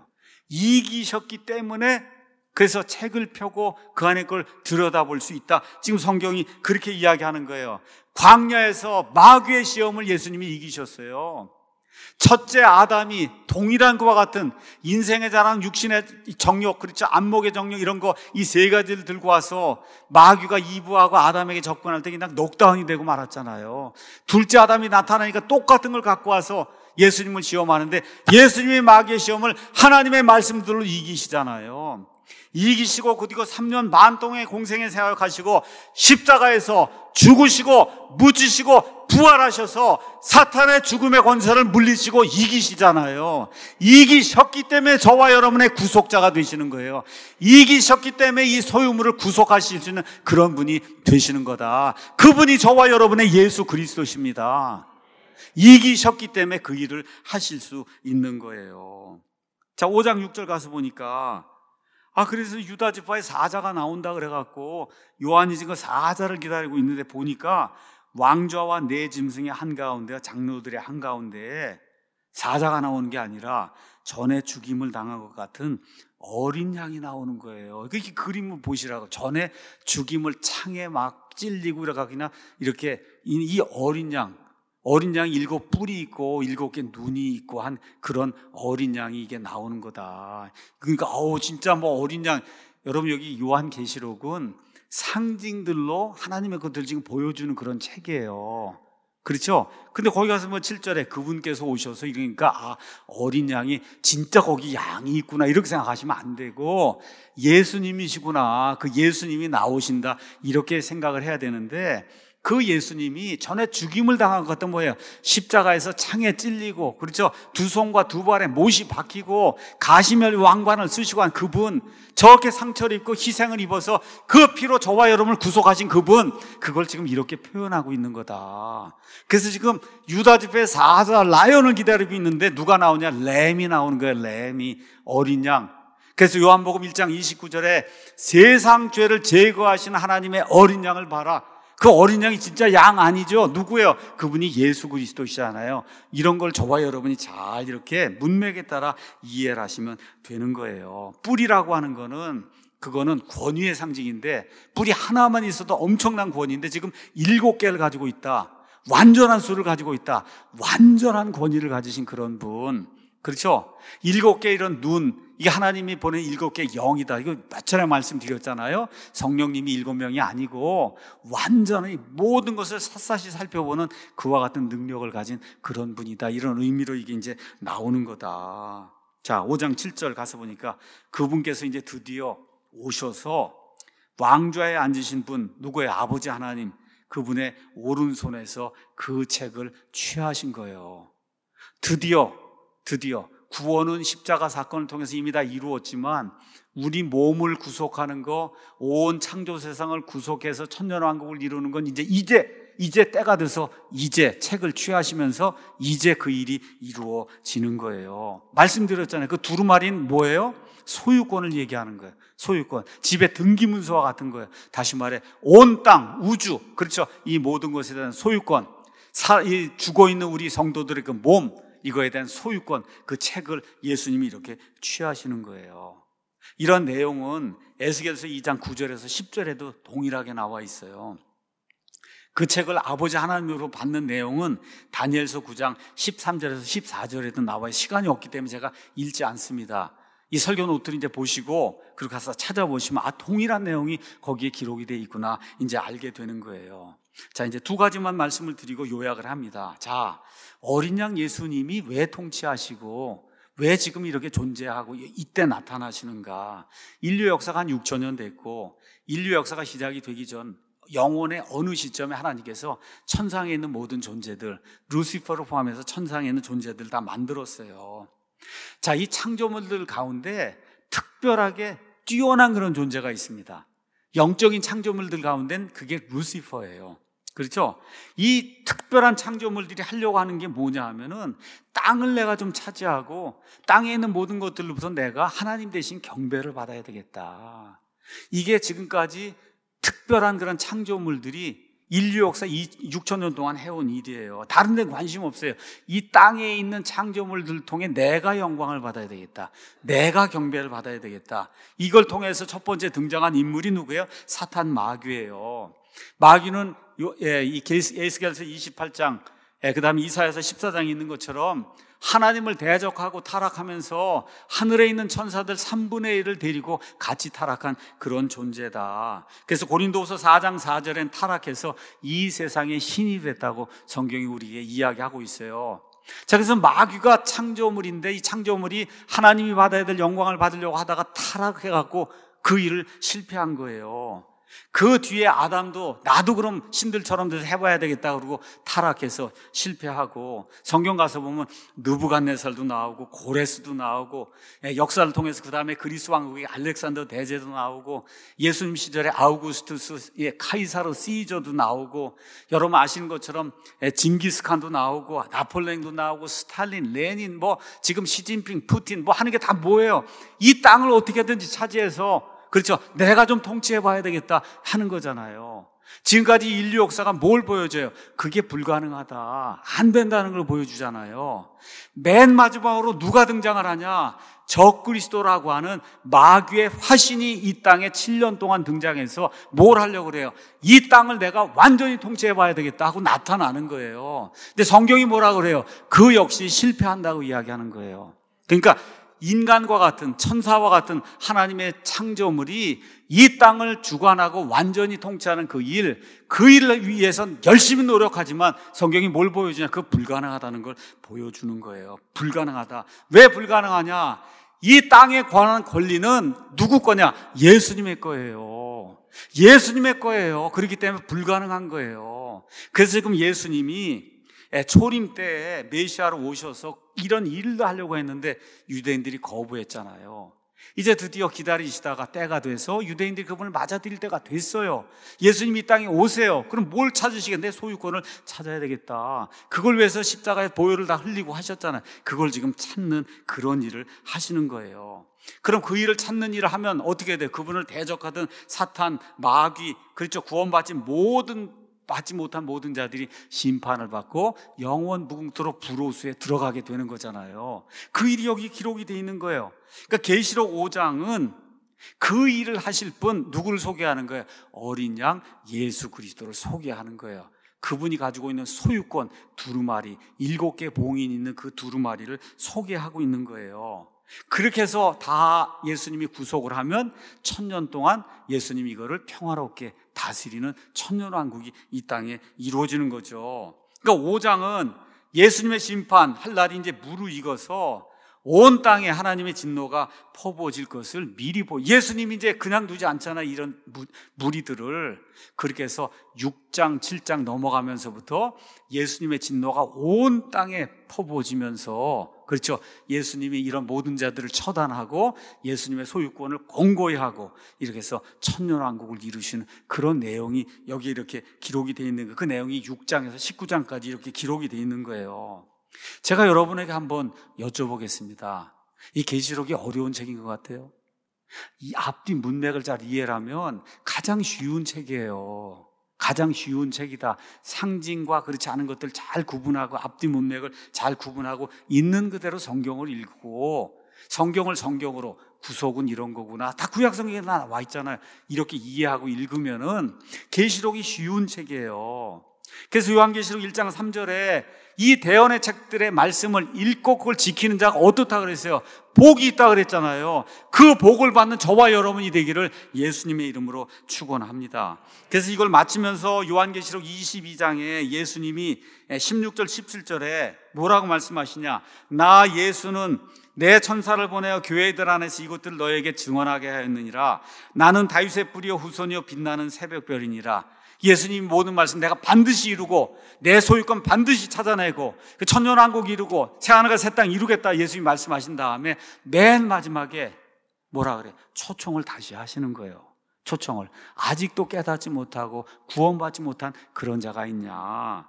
이기셨기 때문에 그래서 책을 펴고 그 안에 걸 들여다볼 수 있다. 지금 성경이 그렇게 이야기하는 거예요. 광야에서 마귀의 시험을 예수님이 이기셨어요. 첫째 아담이 동일한 것과 같은 인생에 자라는 육신의 정욕, 그렇죠? 안목의 정욕, 이런 거 이 세 가지를 들고 와서 마귀가 이브하고 아담에게 접근할 때 그냥 녹다운이 되고 말았잖아요. 둘째 아담이 나타나니까 똑같은 걸 갖고 와서 예수님을 시험하는데 예수님의 마귀의 시험을 하나님의 말씀들로 이기시잖아요. 이기시고 그리고 삼 년 반 동안의 공생의 생활을 가시고 십자가에서 죽으시고 묻히시고 부활하셔서 사탄의 죽음의 권세를 물리시고 이기시잖아요. 이기셨기 때문에 저와 여러분의 구속자가 되시는 거예요. 이기셨기 때문에 이 소유물을 구속하실 수 있는 그런 분이 되시는 거다. 그분이 저와 여러분의 예수 그리스도십니다. 이기셨기 때문에 그 일을 하실 수 있는 거예요. 자, 오 장 육 절 가서 보니까, 아, 그래서 유다 지파에 사자가 나온다 그래갖고 요한이 지금 사자를 기다리고 있는데 보니까 왕좌와 네 짐승의 한가운데와 장로들의 한가운데에 사자가 나오는 게 아니라 전에 죽임을 당한 것 같은 어린 양이 나오는 거예요. 이렇게 그림을 보시라고. 전에 죽임을 창에 막 찔리고 이러가 그냥 이렇게 이 어린 양, 어린 양이 일곱 뿔이 있고 일곱 개 눈이 있고 한 그런 어린 양이 이게 나오는 거다. 그러니까 어우 진짜 뭐 어린 양, 여러분 여기 요한계시록은 상징들로 하나님의 것들 지금 보여주는 그런 책이에요. 그렇죠? 근데 거기 가서 뭐 칠 절에 그분께서 오셔서 이러니까 아, 어린 양이 진짜 거기 양이 있구나 이렇게 생각하시면 안 되고 예수님이시구나, 그 예수님이 나오신다 이렇게 생각을 해야 되는데, 그 예수님이 전에 죽임을 당한 것 같은 뭐예요? 십자가에서 창에 찔리고, 그렇죠? 두 손과 두 발에 못이 박히고 가시멸 왕관을 쓰시고 한 그분, 저렇게 상처를 입고 희생을 입어서 그 피로 저와 여러분을 구속하신 그분, 그걸 지금 이렇게 표현하고 있는 거다. 그래서 지금 유다 지파의 사자 라이언을 기다리고 있는데 누가 나오냐? 램이 나오는 거예요. 램이, 어린 양. 그래서 요한복음 일 장 이십구 절에 세상 죄를 제거하시는 하나님의 어린 양을 봐라. 그 어린 양이 진짜 양 아니죠? 누구예요? 그분이 예수 그리스도시잖아요. 이런 걸 저와 여러분이 잘 이렇게 문맥에 따라 이해를 하시면 되는 거예요. 뿔이라고 하는 거는 그거는 권위의 상징인데, 뿔이 하나만 있어도 엄청난 권위인데 지금 일곱 개를 가지고 있다. 완전한 수를 가지고 있다. 완전한 권위를 가지신 그런 분. 그렇죠? 일곱 개 이런 눈, 이게 하나님이 보낸 일곱 개의 영이다. 이거 몇 차례 말씀드렸잖아요. 성령님이 일곱 명이 아니고 완전히 모든 것을 샅샅이 살펴보는 그와 같은 능력을 가진 그런 분이다. 이런 의미로 이게 이제 나오는 거다. 자, 오 장 칠 절 가서 보니까 그분께서 이제 드디어 오셔서 왕좌에 앉으신 분, 누구예요? 아버지 하나님. 그분의 오른손에서 그 책을 취하신 거예요. 드디어 드디어 구원은 십자가 사건을 통해서 이미 다 이루었지만 우리 몸을 구속하는 거, 온 창조 세상을 구속해서 천년왕국을 이루는 건 이제 이제 이제 때가 돼서 이제 책을 취하시면서 이제 그 일이 이루어지는 거예요. 말씀드렸잖아요. 그 두루마리는 뭐예요? 소유권을 얘기하는 거예요. 소유권. 집의 등기문서와 같은 거예요. 다시 말해 온 땅, 우주, 그렇죠? 이 모든 것에 대한 소유권, 사, 이 죽어 있는 우리 성도들의 그 몸, 이거에 대한 소유권, 그 책을 예수님이 이렇게 취하시는 거예요. 이런 내용은 에스겔서 이 장 구 절에서 십 절에도 동일하게 나와 있어요. 그 책을 아버지 하나님으로 받는 내용은 다니엘서 구 장 십삼 절에서 십사 절에도 나와요. 시간이 없기 때문에 제가 읽지 않습니다. 이 설교 노트를 이제 보시고 그리고 가서 찾아보시면 아, 동일한 내용이 거기에 기록이 되어 있구나 이제 알게 되는 거예요. 자, 이제 두 가지만 말씀을 드리고 요약을 합니다. 자, 어린 양 예수님이 왜 통치하시고 왜 지금 이렇게 존재하고 이때 나타나시는가? 인류 역사가 한 육천 년 됐고 인류 역사가 시작이 되기 전 영원의 어느 시점에 하나님께서 천상에 있는 모든 존재들, 루시퍼를 포함해서 천상에 있는 존재들 다 만들었어요. 자, 이 창조물들 가운데 특별하게 뛰어난 그런 존재가 있습니다. 영적인 창조물들 가운데는 그게 루시퍼예요. 그렇죠? 이 특별한 창조물들이 하려고 하는 게 뭐냐 하면은 땅을 내가 좀 차지하고 땅에 있는 모든 것들로부터 내가 하나님 대신 경배를 받아야 되겠다. 이게 지금까지 특별한 그런 창조물들이 인류 역사 육천 년 동안 해온 일이에요. 다른 데 관심 없어요. 이 땅에 있는 창조물들을 통해 내가 영광을 받아야 되겠다. 내가 경배를 받아야 되겠다. 이걸 통해서 첫 번째 등장한 인물이 누구예요? 사탄 마귀예요. 마귀는 예, 이 에스겔서 이십팔 장, 예, 그 다음에 이사야서 십사 장에 있는 것처럼 하나님을 대적하고 타락하면서 하늘에 있는 천사들 삼분의 일을 데리고 같이 타락한 그런 존재다. 그래서 고린도후서 사 장 사 절엔 타락해서 이 세상의 신이 됐다고 성경이 우리에게 이야기하고 있어요. 자, 그래서 마귀가 창조물인데 이 창조물이 하나님이 받아야 될 영광을 받으려고 하다가 타락해갖고 그 일을 실패한 거예요. 그 뒤에 아담도 나도 그럼 신들처럼 해봐야 되겠다 그러고 타락해서 실패하고, 성경 가서 보면 느부갓네살도 나오고 고레스도 나오고, 역사를 통해서 그 다음에 그리스 왕국의 알렉산더 대제도 나오고, 예수님 시절에 아우구스투스, 카이사르 시저도 나오고, 여러분 아시는 것처럼 징기스칸도 나오고 나폴레옹도 나오고 스탈린, 레닌, 뭐 지금 시진핑, 푸틴 뭐 하는 게 다 뭐예요? 이 땅을 어떻게든지 차지해서, 그렇죠, 내가 좀 통치해 봐야 되겠다 하는 거잖아요. 지금까지 인류 역사가 뭘 보여줘요? 그게 불가능하다, 안 된다는 걸 보여주잖아요. 맨 마지막으로 누가 등장을 하냐? 적그리스도라고 하는 마귀의 화신이 이 땅에 칠 년 동안 등장해서 뭘 하려고 그래요? 이 땅을 내가 완전히 통치해 봐야 되겠다 하고 나타나는 거예요. 근데 성경이 뭐라 그래요? 그 역시 실패한다고 이야기하는 거예요. 그러니까 인간과 같은, 천사와 같은 하나님의 창조물이 이 땅을 주관하고 완전히 통치하는 그 일, 그 일을 위해선 열심히 노력하지만 성경이 뭘 보여주냐? 그 불가능하다는 걸 보여주는 거예요. 불가능하다. 왜 불가능하냐? 이 땅에 관한 권리는 누구 거냐? 예수님의 거예요. 예수님의 거예요. 그렇기 때문에 불가능한 거예요. 그래서 지금 예수님이 초림 때에 메시아로 오셔서 이런 일도 하려고 했는데 유대인들이 거부했잖아요. 이제 드디어 기다리시다가 때가 돼서 유대인들이 그분을 맞아들일 때가 됐어요. 예수님이 이 땅에 오세요. 그럼 뭘 찾으시겠는데? 소유권을 찾아야 되겠다. 그걸 위해서 십자가에 보혈을 다 흘리고 하셨잖아요. 그걸 지금 찾는 그런 일을 하시는 거예요. 그럼 그 일을 찾는 일을 하면 어떻게 돼요? 그분을 대적하던 사탄, 마귀, 그렇죠, 구원받지 모든 받지 못한 모든 자들이 심판을 받고 영원 무궁토록 불호수에 들어가게 되는 거잖아요. 그 일이 여기 기록이 되어 있는 거예요. 그러니까 계시록 오 장은 그 일을 하실 분 누구를 소개하는 거예요? 어린 양 예수 그리스도를 소개하는 거예요. 그분이 가지고 있는 소유권 두루마리, 일곱 개 봉인 있는 그 두루마리를 소개하고 있는 거예요. 그렇게 해서 다 예수님이 구속을 하면 천년 동안 예수님이 이거를 평화롭게 다스리는 천년왕국이 이 땅에 이루어지는 거죠. 그러니까 오 장은 예수님의 심판 할 날이 이제 무르익어서 온 땅에 하나님의 진노가 퍼부어질 것을 미리 보. 예수님이 이제 그냥 두지 않잖아요. 이런 무리들을. 그렇게 해서 육 장, 칠 장 넘어가면서부터 예수님의 진노가 온 땅에 퍼부어지면서, 그렇죠, 예수님이 이런 모든 자들을 처단하고 예수님의 소유권을 공고히 하고 이렇게 해서 천년왕국을 이루시는 그런 내용이 여기 이렇게 기록이 되어 있는 거예요. 그 내용이 육 장에서 십구 장까지 이렇게 기록이 되어 있는 거예요. 제가 여러분에게 한번 여쭤보겠습니다. 이 계시록이 어려운 책인 것 같아요? 이 앞뒤 문맥을 잘 이해하면 가장 쉬운 책이에요. 가장 쉬운 책이다. 상징과 그렇지 않은 것들 잘 구분하고 앞뒤 문맥을 잘 구분하고 있는 그대로 성경을 읽고, 성경을 성경으로 구속은 이런 거구나, 다 구약 성경에 나와 있잖아요. 이렇게 이해하고 읽으면은 계시록이 쉬운 책이에요. 그래서 요한계시록 일 장 삼 절에 이 대언의 책들의 말씀을 읽고 그걸 지키는 자가 어떻다 그랬어요? 복이 있다 그랬잖아요. 그 복을 받는 저와 여러분이 되기를 예수님의 이름으로 축원합니다. 그래서 이걸 마치면서 요한계시록 이십이 장에 예수님이 십육 절 십칠 절에 뭐라고 말씀하시냐? 나 예수는 내 천사를 보내어 교회들 안에서 이것들을 너에게 증언하게 하였느니라. 나는 다윗의 뿌리요 후손이요 빛나는 새벽별이니라. 예수님이 모든 말씀 내가 반드시 이루고 내 소유권 반드시 찾아내고 그 천년왕국 이루고 새하늘과 새 땅 이루겠다 예수님이 말씀하신 다음에 맨 마지막에 뭐라 그래? 초청을 다시 하시는 거예요. 초청을. 아직도 깨닫지 못하고 구원받지 못한 그런 자가 있냐?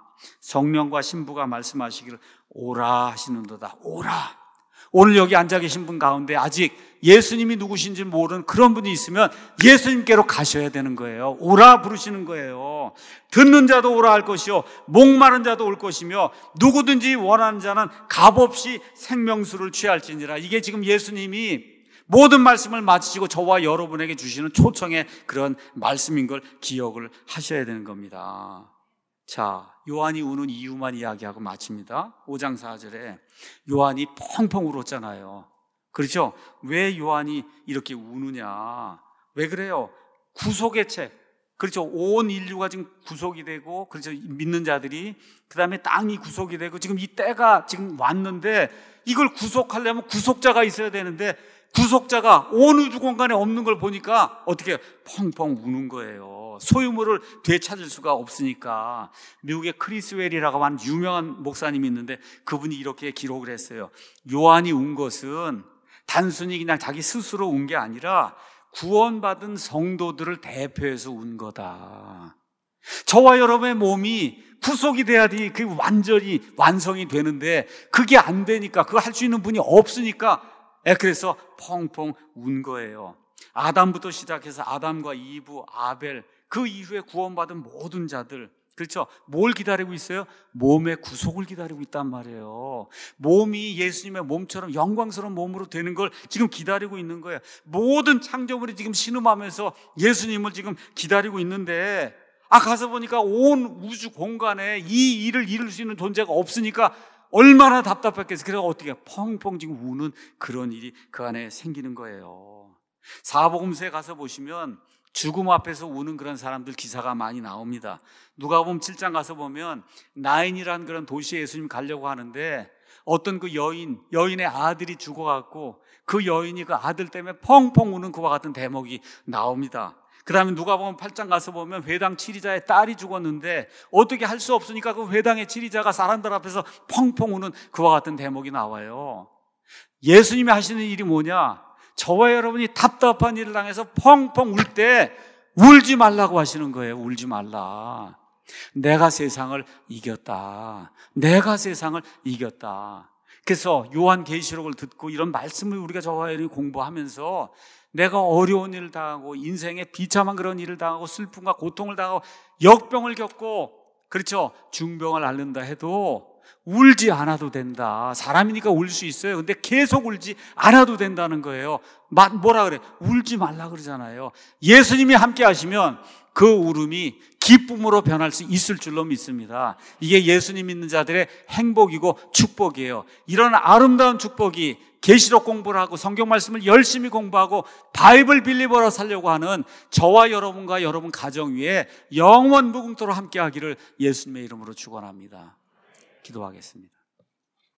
성령과 신부가 말씀하시기를 오라 하시는도다. 오라. 오늘 여기 앉아 계신 분 가운데 아직 예수님이 누구신지 모르는 그런 분이 있으면 예수님께로 가셔야 되는 거예요. 오라 부르시는 거예요. 듣는 자도 오라 할 것이요 목마른 자도 올 것이며 누구든지 원하는 자는 값없이 생명수를 취할지니라. 이게 지금 예수님이 모든 말씀을 마치시고 저와 여러분에게 주시는 초청의 그런 말씀인 걸 기억을 하셔야 되는 겁니다. 자, 요한이 우는 이유만 이야기하고 마칩니다. 오 장 사 절에 요한이 펑펑 울었잖아요. 그렇죠? 왜 요한이 이렇게 우느냐? 왜 그래요? 구속의 책. 그렇죠? 온 인류가 지금 구속이 되고, 그렇죠? 믿는 자들이, 그 다음에 땅이 구속이 되고, 지금 이 때가 지금 왔는데, 이걸 구속하려면 구속자가 있어야 되는데, 구속자가 온 우주 공간에 없는 걸 보니까 어떻게 펑펑 우는 거예요. 소유물을 되찾을 수가 없으니까. 미국의 크리스 웰이라고 하는 유명한 목사님이 있는데 그분이 이렇게 기록을 했어요. 요한이 운 것은 단순히 그냥 자기 스스로 운 게 아니라 구원받은 성도들을 대표해서 운 거다. 저와 여러분의 몸이 구속이 돼야지 그 완전히 완성이 되는데 그게 안 되니까, 그거 할 수 있는 분이 없으니까 그래서 펑펑 운 거예요. 아담부터 시작해서 아담과 이브, 아벨, 그 이후에 구원받은 모든 자들, 그렇죠? 뭘 기다리고 있어요? 몸의 구속을 기다리고 있단 말이에요. 몸이 예수님의 몸처럼 영광스러운 몸으로 되는 걸 지금 기다리고 있는 거예요. 모든 창조물이 지금 신음하면서 예수님을 지금 기다리고 있는데, 아 가서 보니까 온 우주 공간에 이 일을 이룰 수 있는 존재가 없으니까 얼마나 답답했겠어요. 그래서 어떻게 펑펑 지금 우는 그런 일이 그 안에 생기는 거예요. 사복음서에 가서 보시면 죽음 앞에서 우는 그런 사람들 기사가 많이 나옵니다. 누가복음 칠 장 가서 보면 나인이라는 그런 도시에 예수님 가려고 하는데 어떤 그 여인, 여인의 아들이 죽어갖고 그 여인이 그 아들 때문에 펑펑 우는 그와 같은 대목이 나옵니다. 그 다음에 누가복음 팔 장 가서 보면 회당 치리자의 딸이 죽었는데 어떻게 할 수 없으니까 그 회당의 치리자가 사람들 앞에서 펑펑 우는 그와 같은 대목이 나와요. 예수님이 하시는 일이 뭐냐? 저와 여러분이 답답한 일을 당해서 펑펑 울 때 울지 말라고 하시는 거예요. 울지 말라. 내가 세상을 이겼다. 내가 세상을 이겼다. 그래서 요한계시록을 듣고 이런 말씀을 우리가 저와 여러분이 공부하면서 내가 어려운 일을 당하고 인생에 비참한 그런 일을 당하고 슬픔과 고통을 당하고 역병을 겪고, 그렇죠, 중병을 앓는다 해도 울지 않아도 된다. 사람이니까 울 수 있어요. 근데 계속 울지 않아도 된다는 거예요. 뭐라 그래? 울지 말라 그러잖아요. 예수님이 함께 하시면 그 울음이 기쁨으로 변할 수 있을 줄로 믿습니다. 이게 예수님 믿는 자들의 행복이고 축복이에요. 이런 아름다운 축복이 계시록 공부를 하고 성경 말씀을 열심히 공부하고 바이블 빌리버로 살려고 하는 저와 여러분과 여러분 가정 위에 영원 무궁토록 함께 하기를 예수님의 이름으로 축원합니다. 기도하겠습니다.